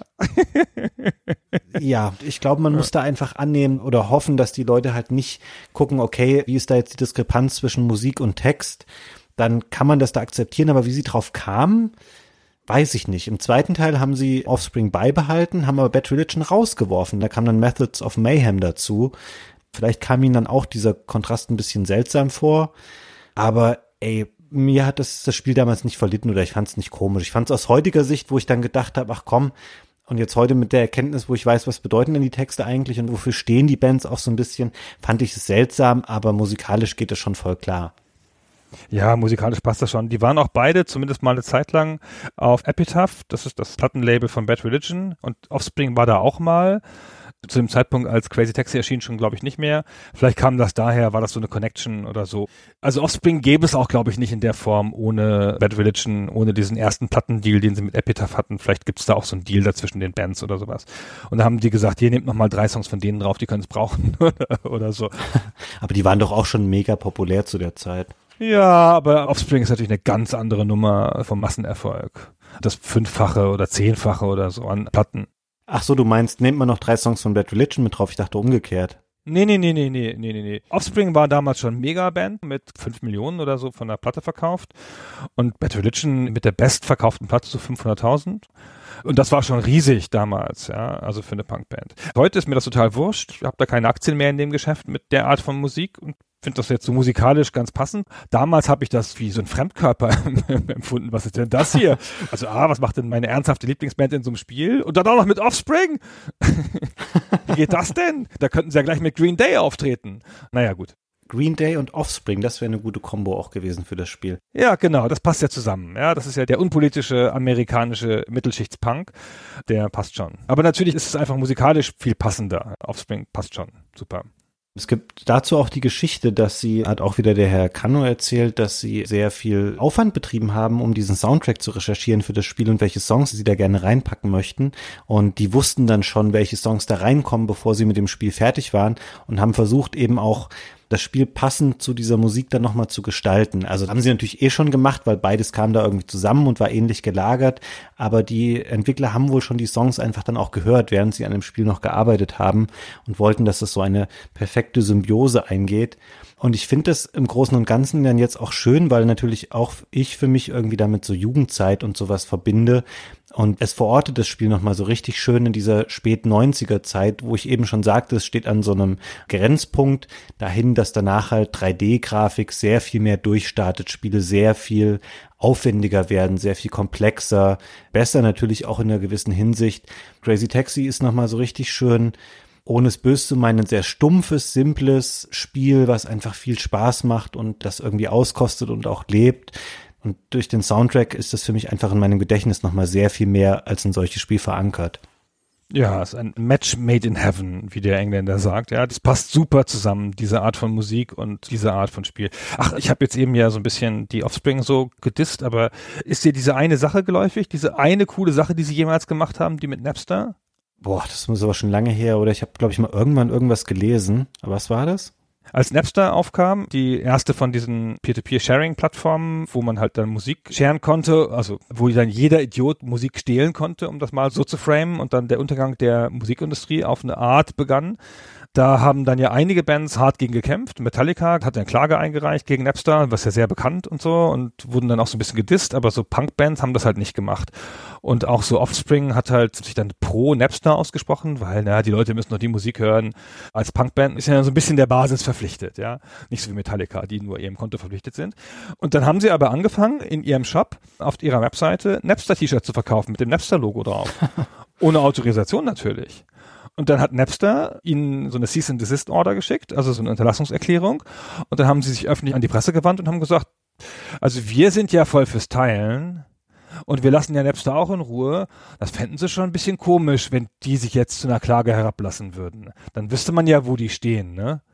Ja, ich glaube, man muss da einfach annehmen oder hoffen, dass die Leute halt nicht gucken, okay, wie ist da jetzt die Diskrepanz zwischen Musik und Text, dann kann man das da akzeptieren, aber wie sie drauf kamen, weiß ich nicht. Im zweiten Teil haben sie Offspring beibehalten, haben aber Bad Religion rausgeworfen. Da kam dann Methods of Mayhem dazu. Vielleicht kam ihnen dann auch dieser Kontrast ein bisschen seltsam vor. Aber mir hat das Spiel damals nicht verlitten oder ich fand es nicht komisch. Ich fand es aus heutiger Sicht, wo ich dann gedacht habe, ach komm, und jetzt heute mit der Erkenntnis, wo ich weiß, was bedeuten denn die Texte eigentlich und wofür stehen die Bands auch so ein bisschen, fand ich es seltsam, aber musikalisch geht es schon voll klar.
Ja, musikalisch passt das schon. Die waren auch beide, zumindest mal eine Zeit lang, auf Epitaph. Das ist das Plattenlabel von Bad Religion. Und Offspring war da auch mal. Zu dem Zeitpunkt, als Crazy Taxi erschien, schon, glaube ich, nicht mehr. Vielleicht kam das daher, war das so eine Connection oder so. Also Offspring gäbe es auch, glaube ich, nicht in der Form ohne Bad Religion, ohne diesen ersten Plattendeal, den sie mit Epitaph hatten. Vielleicht gibt es da auch so einen Deal dazwischen den Bands oder sowas. Und da haben die gesagt, hier, nehmt nochmal 3 Songs von denen drauf, die können es brauchen oder so.
Aber die waren doch auch schon mega populär zu der Zeit.
Ja, aber Offspring ist natürlich eine ganz andere Nummer vom Massenerfolg. Das 5-fache oder 10-fache oder so an Platten.
Ach so, du meinst, nehmt man noch 3 Songs von Bad Religion mit drauf? Ich dachte umgekehrt.
Nee. Offspring war damals schon Megaband mit 5 Millionen oder so von der Platte verkauft und Bad Religion mit der bestverkauften Platte zu 500.000. Und das war schon riesig damals, ja, also für eine Punkband. Heute ist mir das total wurscht. Ich habe da keine Aktien mehr in dem Geschäft mit der Art von Musik und finde das jetzt so musikalisch ganz passend. Damals habe ich das wie so ein Fremdkörper empfunden. Was ist denn das hier? Also was macht denn meine ernsthafte Lieblingsband in so einem Spiel? Und dann auch noch mit Offspring? Wie geht das denn? Da könnten sie ja gleich mit Green Day auftreten. Naja, gut.
Green Day und Offspring, das wäre eine gute Kombo auch gewesen für das Spiel.
Ja, genau, das passt ja zusammen. Ja, das ist ja der unpolitische amerikanische Mittelschichtspunk, der passt schon. Aber natürlich ist es einfach musikalisch viel passender. Offspring passt schon, super.
Es gibt dazu auch die Geschichte, dass hat auch wieder der Herr Cano erzählt, dass sie sehr viel Aufwand betrieben haben, um diesen Soundtrack zu recherchieren für das Spiel und welche Songs sie da gerne reinpacken möchten. Und die wussten dann schon, welche Songs da reinkommen, bevor sie mit dem Spiel fertig waren und haben versucht eben auch das Spiel passend zu dieser Musik dann nochmal zu gestalten. Also haben sie natürlich schon gemacht, weil beides kam da irgendwie zusammen und war ähnlich gelagert. Aber die Entwickler haben wohl schon die Songs einfach dann auch gehört, während sie an dem Spiel noch gearbeitet haben und wollten, dass es so eine perfekte Symbiose eingeht. Und ich finde das im Großen und Ganzen dann jetzt auch schön, weil natürlich auch ich für mich irgendwie damit so Jugendzeit und sowas verbinde. Und es verortet das Spiel nochmal so richtig schön in dieser Spät-90er-Zeit, wo ich eben schon sagte, es steht an so einem Grenzpunkt dahin, dass danach halt 3D-Grafik sehr viel mehr durchstartet, Spiele sehr viel aufwendiger werden, sehr viel komplexer, besser natürlich auch in einer gewissen Hinsicht. Crazy Taxi ist nochmal so richtig schön, ohne es böse zu meinen, ein sehr stumpfes, simples Spiel, was einfach viel Spaß macht und das irgendwie auskostet und auch lebt. Und durch den Soundtrack ist das für mich einfach in meinem Gedächtnis nochmal sehr viel mehr als ein solches Spiel verankert.
Ja, es ist ein Match made in heaven, wie der Engländer sagt. Ja, das passt super zusammen, diese Art von Musik und diese Art von Spiel. Ach, ich habe jetzt eben ja so ein bisschen die Offspring so gedisst, aber ist dir diese eine Sache geläufig? Diese eine coole Sache, die sie jemals gemacht haben, die mit Napster?
Boah, das muss aber schon lange her, oder ich habe, glaube ich, mal irgendwann irgendwas gelesen. Aber was war das?
Als Napster aufkam, die erste von diesen Peer-to-Peer-Sharing-Plattformen, wo man halt dann Musik sharen konnte, also wo dann jeder Idiot Musik stehlen konnte, um das mal so zu framen, und dann der Untergang der Musikindustrie auf eine Art begann. Da haben dann ja einige Bands hart gegen gekämpft. Metallica hat eine Klage eingereicht gegen Napster, was ja sehr bekannt und so, und wurden dann auch so ein bisschen gedisst, aber so Punk-Bands haben das halt nicht gemacht. Und auch so Offspring hat halt sich dann pro Napster ausgesprochen, weil, die Leute müssen noch die Musik hören. Als Punkband ist ja so ein bisschen der Basis verpflichtet, ja. Nicht so wie Metallica, die nur ihrem Konto verpflichtet sind. Und dann haben sie aber angefangen, in ihrem Shop, auf ihrer Webseite, Napster-T-Shirts zu verkaufen mit dem Napster-Logo drauf. Ohne Autorisation natürlich. Und dann hat Napster ihnen so eine Cease-and-Desist-Order geschickt, also so eine Unterlassungserklärung. Und dann haben sie sich öffentlich an die Presse gewandt und haben gesagt, also wir sind ja voll fürs Teilen und wir lassen ja Napster auch in Ruhe. Das fänden sie schon ein bisschen komisch, wenn die sich jetzt zu einer Klage herablassen würden. Dann wüsste man ja, wo die stehen, ne?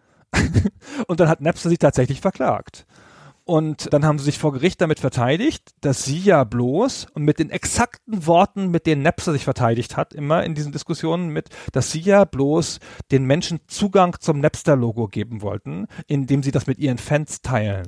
Und dann hat Napster sie tatsächlich verklagt. Und dann haben sie sich vor Gericht damit verteidigt, dass sie ja bloß, und mit den exakten Worten, mit denen Napster sich verteidigt hat, immer in diesen Diskussionen dass sie ja bloß den Menschen Zugang zum Napster-Logo geben wollten, indem sie das mit ihren Fans teilen.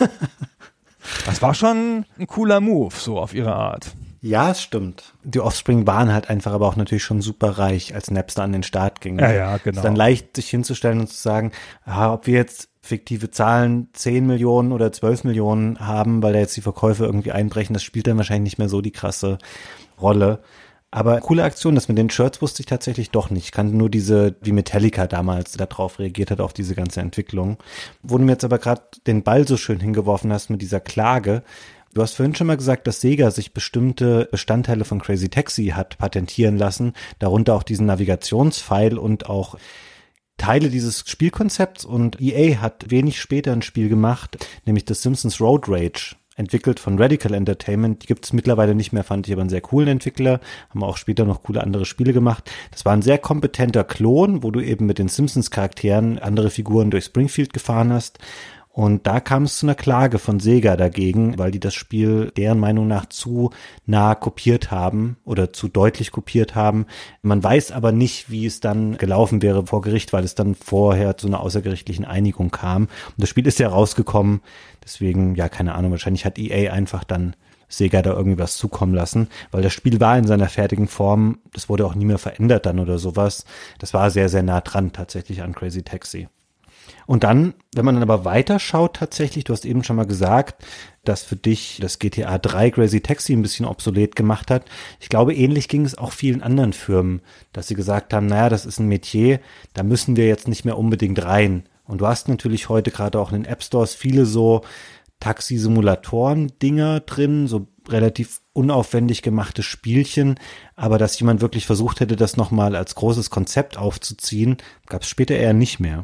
Das war schon ein cooler Move, so auf ihre Art.
Ja, es stimmt. Die Offspring waren halt einfach aber auch natürlich schon super reich, als Napster an den Start ging.
Ja, genau.
Es ist dann leicht, sich hinzustellen und zu sagen, ob wir jetzt fiktive Zahlen 10 Millionen oder 12 Millionen haben, weil da jetzt die Verkäufe irgendwie einbrechen, das spielt dann wahrscheinlich nicht mehr so die krasse Rolle. Aber coole Aktion, das mit den Shirts wusste ich tatsächlich doch nicht. Ich kannte nur wie Metallica damals darauf reagiert hat, auf diese ganze Entwicklung. Wo du mir jetzt aber gerade den Ball so schön hingeworfen hast mit dieser Klage. Du hast vorhin schon mal gesagt, dass Sega sich bestimmte Bestandteile von Crazy Taxi hat patentieren lassen, darunter auch diesen Navigationspfeil und auch Teile dieses Spielkonzepts, und EA hat wenig später ein Spiel gemacht, nämlich das Simpsons Road Rage, entwickelt von Radical Entertainment. Die gibt es mittlerweile nicht mehr, fand ich aber einen sehr coolen Entwickler, haben auch später noch coole andere Spiele gemacht. Das war ein sehr kompetenter Klon, wo du eben mit den Simpsons-Charakteren andere Figuren durch Springfield gefahren hast. Und da kam es zu einer Klage von Sega dagegen, weil die das Spiel deren Meinung nach zu nah kopiert haben oder zu deutlich kopiert haben. Man weiß aber nicht, wie es dann gelaufen wäre vor Gericht, weil es dann vorher zu einer außergerichtlichen Einigung kam. Und das Spiel ist ja rausgekommen. Deswegen, keine Ahnung, wahrscheinlich hat EA einfach dann Sega da irgendwie was zukommen lassen, weil das Spiel war in seiner fertigen Form, das wurde auch nie mehr verändert dann oder sowas. Das war sehr, sehr nah dran tatsächlich an Crazy Taxi. Und dann, wenn man dann aber weiterschaut tatsächlich, du hast eben schon mal gesagt, dass für dich das GTA 3 Crazy Taxi ein bisschen obsolet gemacht hat. Ich glaube, ähnlich ging es auch vielen anderen Firmen, dass sie gesagt haben, naja, das ist ein Metier, da müssen wir jetzt nicht mehr unbedingt rein. Und du hast natürlich heute gerade auch in den App Stores viele so Taxi-Simulatoren-Dinger drin, so relativ unaufwendig gemachte Spielchen, aber dass jemand wirklich versucht hätte, das nochmal als großes Konzept aufzuziehen, gab es später eher nicht mehr.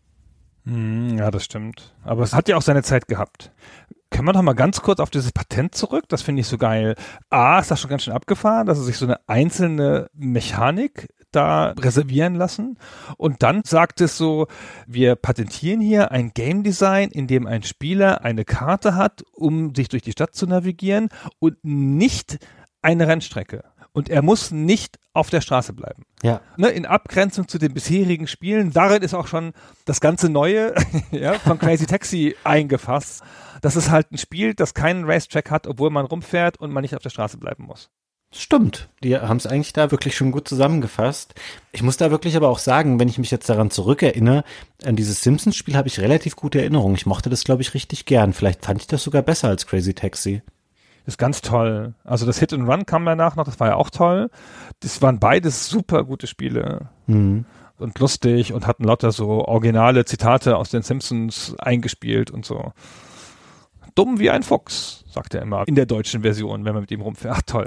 Ja, das stimmt. Aber es hat ja auch seine Zeit gehabt. Können wir doch mal ganz kurz auf dieses Patent zurück? Das finde ich so geil. Ist das schon ganz schön abgefahren, dass sie sich so eine einzelne Mechanik da reservieren lassen. Und dann sagt es so, wir patentieren hier ein Game Design, in dem ein Spieler eine Karte hat, um sich durch die Stadt zu navigieren und nicht eine Rennstrecke. Und er muss nicht auf der Straße bleiben.
Ja.
Ne, in Abgrenzung zu den bisherigen Spielen, darin ist auch schon das ganze Neue ja, von Crazy Taxi eingefasst. Das ist halt ein Spiel, das keinen Racetrack hat, obwohl man rumfährt und man nicht auf der Straße bleiben muss.
Stimmt, die haben es eigentlich da wirklich schon gut zusammengefasst. Ich muss da wirklich aber auch sagen, wenn ich mich jetzt daran zurückerinnere, an dieses Simpsons-Spiel habe ich relativ gute Erinnerungen. Ich mochte das, glaube ich, richtig gern. Vielleicht fand ich das sogar besser als Crazy Taxi.
Das ist ganz toll. Also das Hit and Run kam danach noch, das war ja auch toll. Das waren beides super gute Spiele.
Mhm.
Und lustig und hatten lauter so originale Zitate aus den Simpsons eingespielt und so. Dumm wie ein Fuchs, sagt er immer in der deutschen Version, wenn man mit ihm rumfährt. Ach, toll.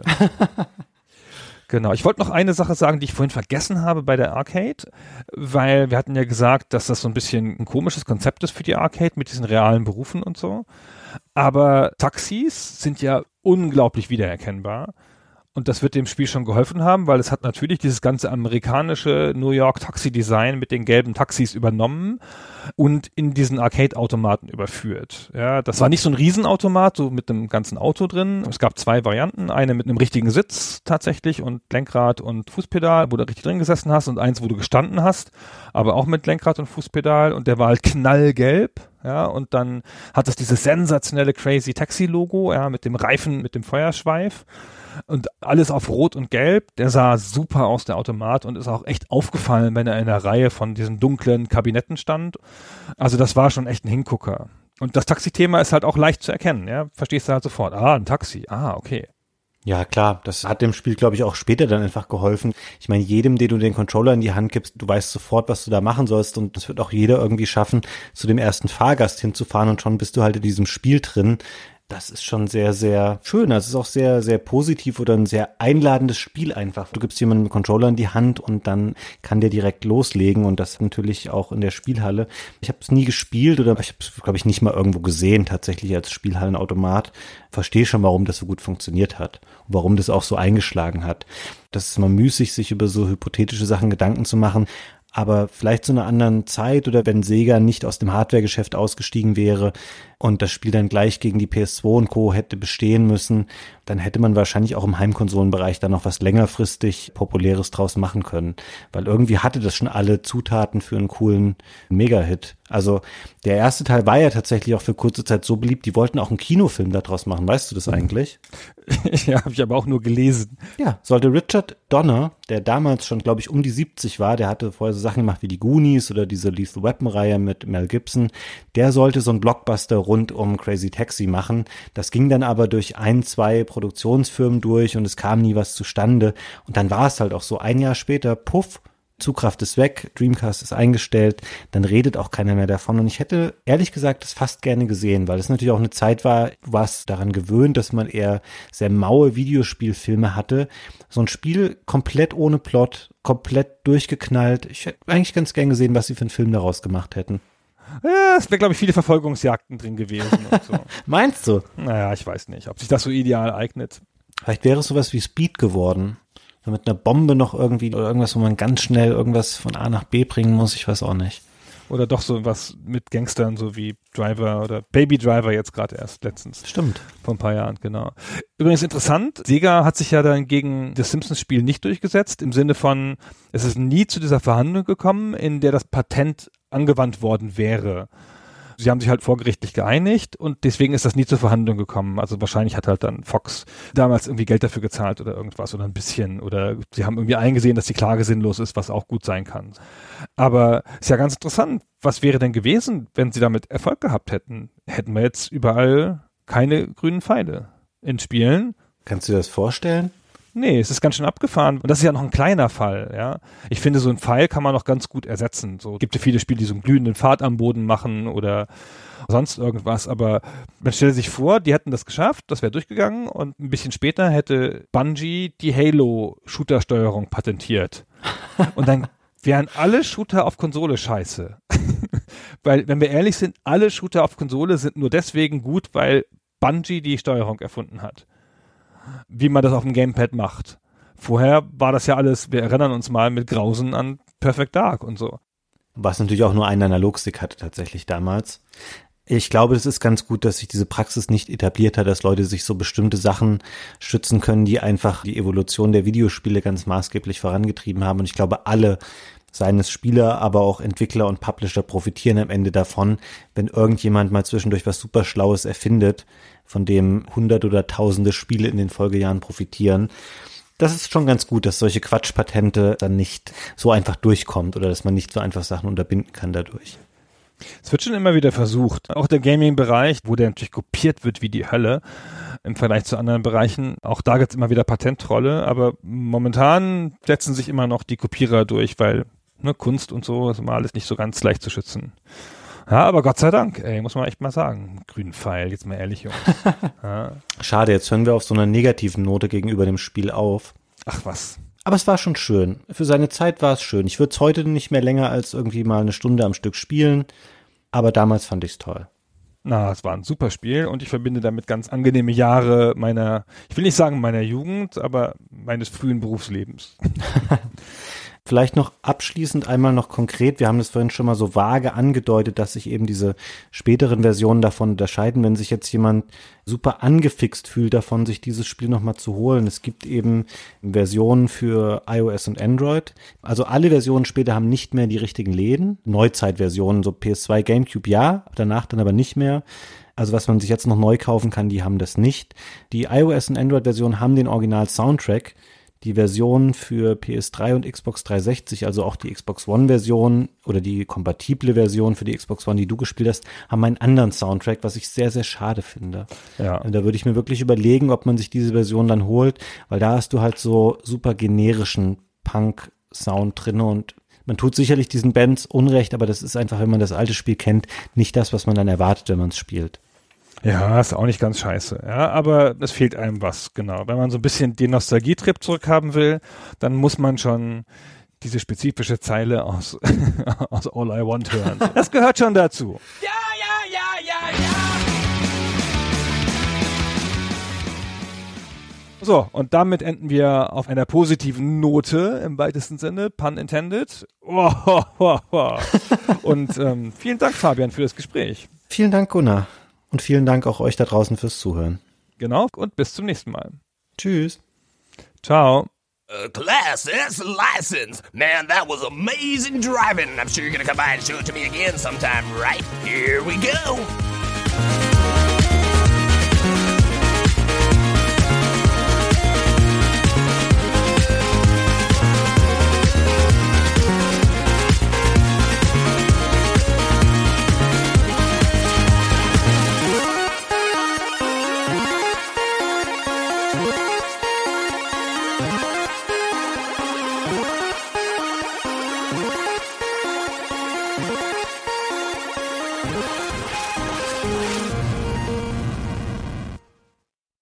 Genau. Ich wollte noch eine Sache sagen, die ich vorhin vergessen habe bei der Arcade, weil wir hatten ja gesagt, dass das so ein bisschen ein komisches Konzept ist für die Arcade mit diesen realen Berufen und so. Aber Taxis sind ja unglaublich wiedererkennbar. Und das wird dem Spiel schon geholfen haben, weil es hat natürlich dieses ganze amerikanische New York Taxi-Design mit den gelben Taxis übernommen und in diesen Arcade-Automaten überführt. Ja, das war nicht so ein Riesenautomat, so mit einem ganzen Auto drin. Es gab zwei Varianten, eine mit einem richtigen Sitz tatsächlich und Lenkrad und Fußpedal, wo du richtig drin gesessen hast, und eins, wo du gestanden hast, aber auch mit Lenkrad und Fußpedal, und der war halt knallgelb. Ja, und dann hat es dieses sensationelle Crazy Taxi Logo, ja, mit dem Reifen, mit dem Feuerschweif. Und alles auf Rot und Gelb. Der sah super aus, der Automat, und ist auch echt aufgefallen, wenn er in einer Reihe von diesen dunklen Kabinetten stand. Also das war schon echt ein Hingucker. Und das Taxi-Thema ist halt auch leicht zu erkennen. Ja? Verstehst du halt sofort. Ein Taxi. Okay.
Ja, klar, das hat dem Spiel, glaube ich, auch später dann einfach geholfen. Ich meine, jedem, dem du den Controller in die Hand gibst, du weißt sofort, was du da machen sollst, und das wird auch jeder irgendwie schaffen, zu dem ersten Fahrgast hinzufahren, und schon bist du halt in diesem Spiel drin. Das ist schon sehr, sehr schön. Das ist auch sehr, sehr positiv oder ein sehr einladendes Spiel einfach. Du gibst jemandem einen Controller in die Hand und dann kann der direkt loslegen, und das natürlich auch in der Spielhalle. Ich habe es nie gespielt oder ich habe es, glaube ich, nicht mal irgendwo gesehen, tatsächlich als Spielhallenautomat. Verstehe schon, warum das so gut funktioniert hat und warum das auch so eingeschlagen hat. Das ist immer müßig, sich über so hypothetische Sachen Gedanken zu machen. Aber vielleicht zu einer anderen Zeit, oder wenn Sega nicht aus dem Hardware-Geschäft ausgestiegen wäre und das Spiel dann gleich gegen die PS2 und Co. hätte bestehen müssen, dann hätte man wahrscheinlich auch im Heimkonsolenbereich dann noch was längerfristig Populäres draus machen können. Weil irgendwie hatte das schon alle Zutaten für einen coolen Mega-Hit. Also der erste Teil war ja tatsächlich auch für kurze Zeit so beliebt, die wollten auch einen Kinofilm daraus machen. Weißt du das eigentlich?
Ja, habe ich aber auch nur gelesen.
Ja, sollte Richard Donner, der damals schon, glaube ich, um die 70 war, der hatte vorher so Sachen gemacht wie die Goonies oder diese Lethal Weapon-Reihe mit Mel Gibson, der sollte so einen Blockbuster rund um Crazy Taxi machen. Das ging dann aber durch 1-2 Produktionsfirmen durch und es kam nie was zustande. Und dann war es halt auch so, ein Jahr später, puff, Zugkraft ist weg, Dreamcast ist eingestellt, dann redet auch keiner mehr davon. Und ich hätte ehrlich gesagt das fast gerne gesehen, weil es natürlich auch eine Zeit war, du warst daran gewöhnt, dass man eher sehr maue Videospielfilme hatte. So ein Spiel komplett ohne Plot, komplett durchgeknallt. Ich hätte eigentlich ganz gern gesehen, was sie für einen Film daraus gemacht hätten.
Ja, es wäre, glaube ich, viele Verfolgungsjagden drin gewesen und so.
Meinst du?
Naja, ich weiß nicht, ob sich das so ideal eignet.
Vielleicht wäre es sowas wie Speed geworden. Mit einer Bombe noch irgendwie oder irgendwas, wo man ganz schnell irgendwas von A nach B bringen muss, ich weiß auch nicht.
Oder doch so was mit Gangstern, so wie Driver oder Baby Driver jetzt gerade erst letztens.
Stimmt.
Vor ein paar Jahren, genau. Übrigens interessant, Sega hat sich ja dann gegen das Simpsons-Spiel nicht durchgesetzt, im Sinne von, es ist nie zu dieser Verhandlung gekommen, in der das Patent angewandt worden wäre. Sie haben sich halt vorgerichtlich geeinigt und deswegen ist das nie zur Verhandlung gekommen. Also wahrscheinlich hat halt dann Fox damals irgendwie Geld dafür gezahlt oder irgendwas oder ein bisschen. Oder sie haben irgendwie eingesehen, dass die Klage sinnlos ist, was auch gut sein kann. Aber ist ja ganz interessant, was wäre denn gewesen, wenn sie damit Erfolg gehabt hätten? Hätten wir jetzt überall keine grünen Pfeile in Spielen?
Kannst du dir das vorstellen?
Nee, es ist ganz schön abgefahren. Und das ist ja noch ein kleiner Fall, ja. Ich finde, so ein Pfeil kann man noch ganz gut ersetzen. So gibt ja viele Spiele, die so einen glühenden Pfad am Boden machen oder sonst irgendwas. Aber man stelle sich vor, die hätten das geschafft, das wäre durchgegangen und ein bisschen später hätte Bungie die Halo-Shooter-Steuerung patentiert. Und dann wären alle Shooter auf Konsole scheiße. Weil, wenn wir ehrlich sind, alle Shooter auf Konsole sind nur deswegen gut, weil Bungie die Steuerung erfunden hat. Wie man das auf dem Gamepad macht. Vorher war das ja alles, wir erinnern uns mal mit Grausen an Perfect Dark und so.
Was natürlich auch nur einen Analogstick hatte tatsächlich damals. Ich glaube, es ist ganz gut, dass sich diese Praxis nicht etabliert hat, dass Leute sich so bestimmte Sachen schützen können, die einfach die Evolution der Videospiele ganz maßgeblich vorangetrieben haben. Und ich glaube, alle, seien es Spieler, aber auch Entwickler und Publisher, profitieren am Ende davon, wenn irgendjemand mal zwischendurch was super Schlaues erfindet, von dem Hunderte oder Tausende Spiele in den Folgejahren profitieren. Das ist schon ganz gut, dass solche Quatschpatente dann nicht so einfach durchkommt oder dass man nicht so einfach Sachen unterbinden kann dadurch.
Es wird schon immer wieder versucht, auch der Gaming-Bereich, wo der natürlich kopiert wird wie die Hölle im Vergleich zu anderen Bereichen. Auch da gibt es immer wieder Patentrolle, aber momentan setzen sich immer noch die Kopierer durch, weil Kunst und so ist immer alles nicht so ganz leicht zu schützen. Ja, aber Gott sei Dank, muss man echt mal sagen. Grünen Pfeil, jetzt mal ehrlich, Jungs. Ja.
Schade, jetzt hören wir auf so einer negativen Note gegenüber dem Spiel auf.
Ach was.
Aber es war schon schön. Für seine Zeit war es schön. Ich würde es heute nicht mehr länger als irgendwie mal eine Stunde am Stück spielen, aber damals fand ich es toll.
Na, es war ein super Spiel und ich verbinde damit ganz angenehme Jahre ich will nicht sagen meiner Jugend, aber meines frühen Berufslebens.
Vielleicht noch abschließend einmal noch konkret, wir haben das vorhin schon mal so vage angedeutet, dass sich eben diese späteren Versionen davon unterscheiden, wenn sich jetzt jemand super angefixt fühlt davon, sich dieses Spiel nochmal zu holen. Es gibt eben Versionen für iOS und Android. Also alle Versionen später haben nicht mehr die richtigen Läden. Neuzeitversionen, so PS2, GameCube ja, danach dann aber nicht mehr. Also was man sich jetzt noch neu kaufen kann, die haben das nicht. Die iOS und Android-Versionen haben den Original-Soundtrack. Die Version für PS3 und Xbox 360, also auch die Xbox One-Version oder die kompatible Version für die Xbox One, die du gespielt hast, haben einen anderen Soundtrack, was ich sehr, sehr schade finde. Ja. Und da würde ich mir wirklich überlegen, ob man sich diese Version dann holt, weil da hast du halt so super generischen Punk-Sound drin und man tut sicherlich diesen Bands Unrecht, aber das ist einfach, wenn man das alte Spiel kennt, nicht das, was man dann erwartet, wenn man es spielt.
Ja, ist auch nicht ganz scheiße. Ja, aber es fehlt einem was, genau. Wenn man so ein bisschen den Nostalgietrip zurückhaben will, dann muss man schon diese spezifische Zeile aus All I Want hören. Das gehört schon dazu. Ja. So, und damit enden wir auf einer positiven Note im weitesten Sinne, pun intended. Und vielen Dank, Fabian, für das Gespräch.
Vielen Dank, Gunnar. Und vielen Dank auch euch da draußen fürs Zuhören.
Genau, und bis zum nächsten Mal.
Tschüss.
Ciao.
Class S license. Man, that was amazing driving. I'm sure you're gonna come by and show it to me again sometime, right? Here we go.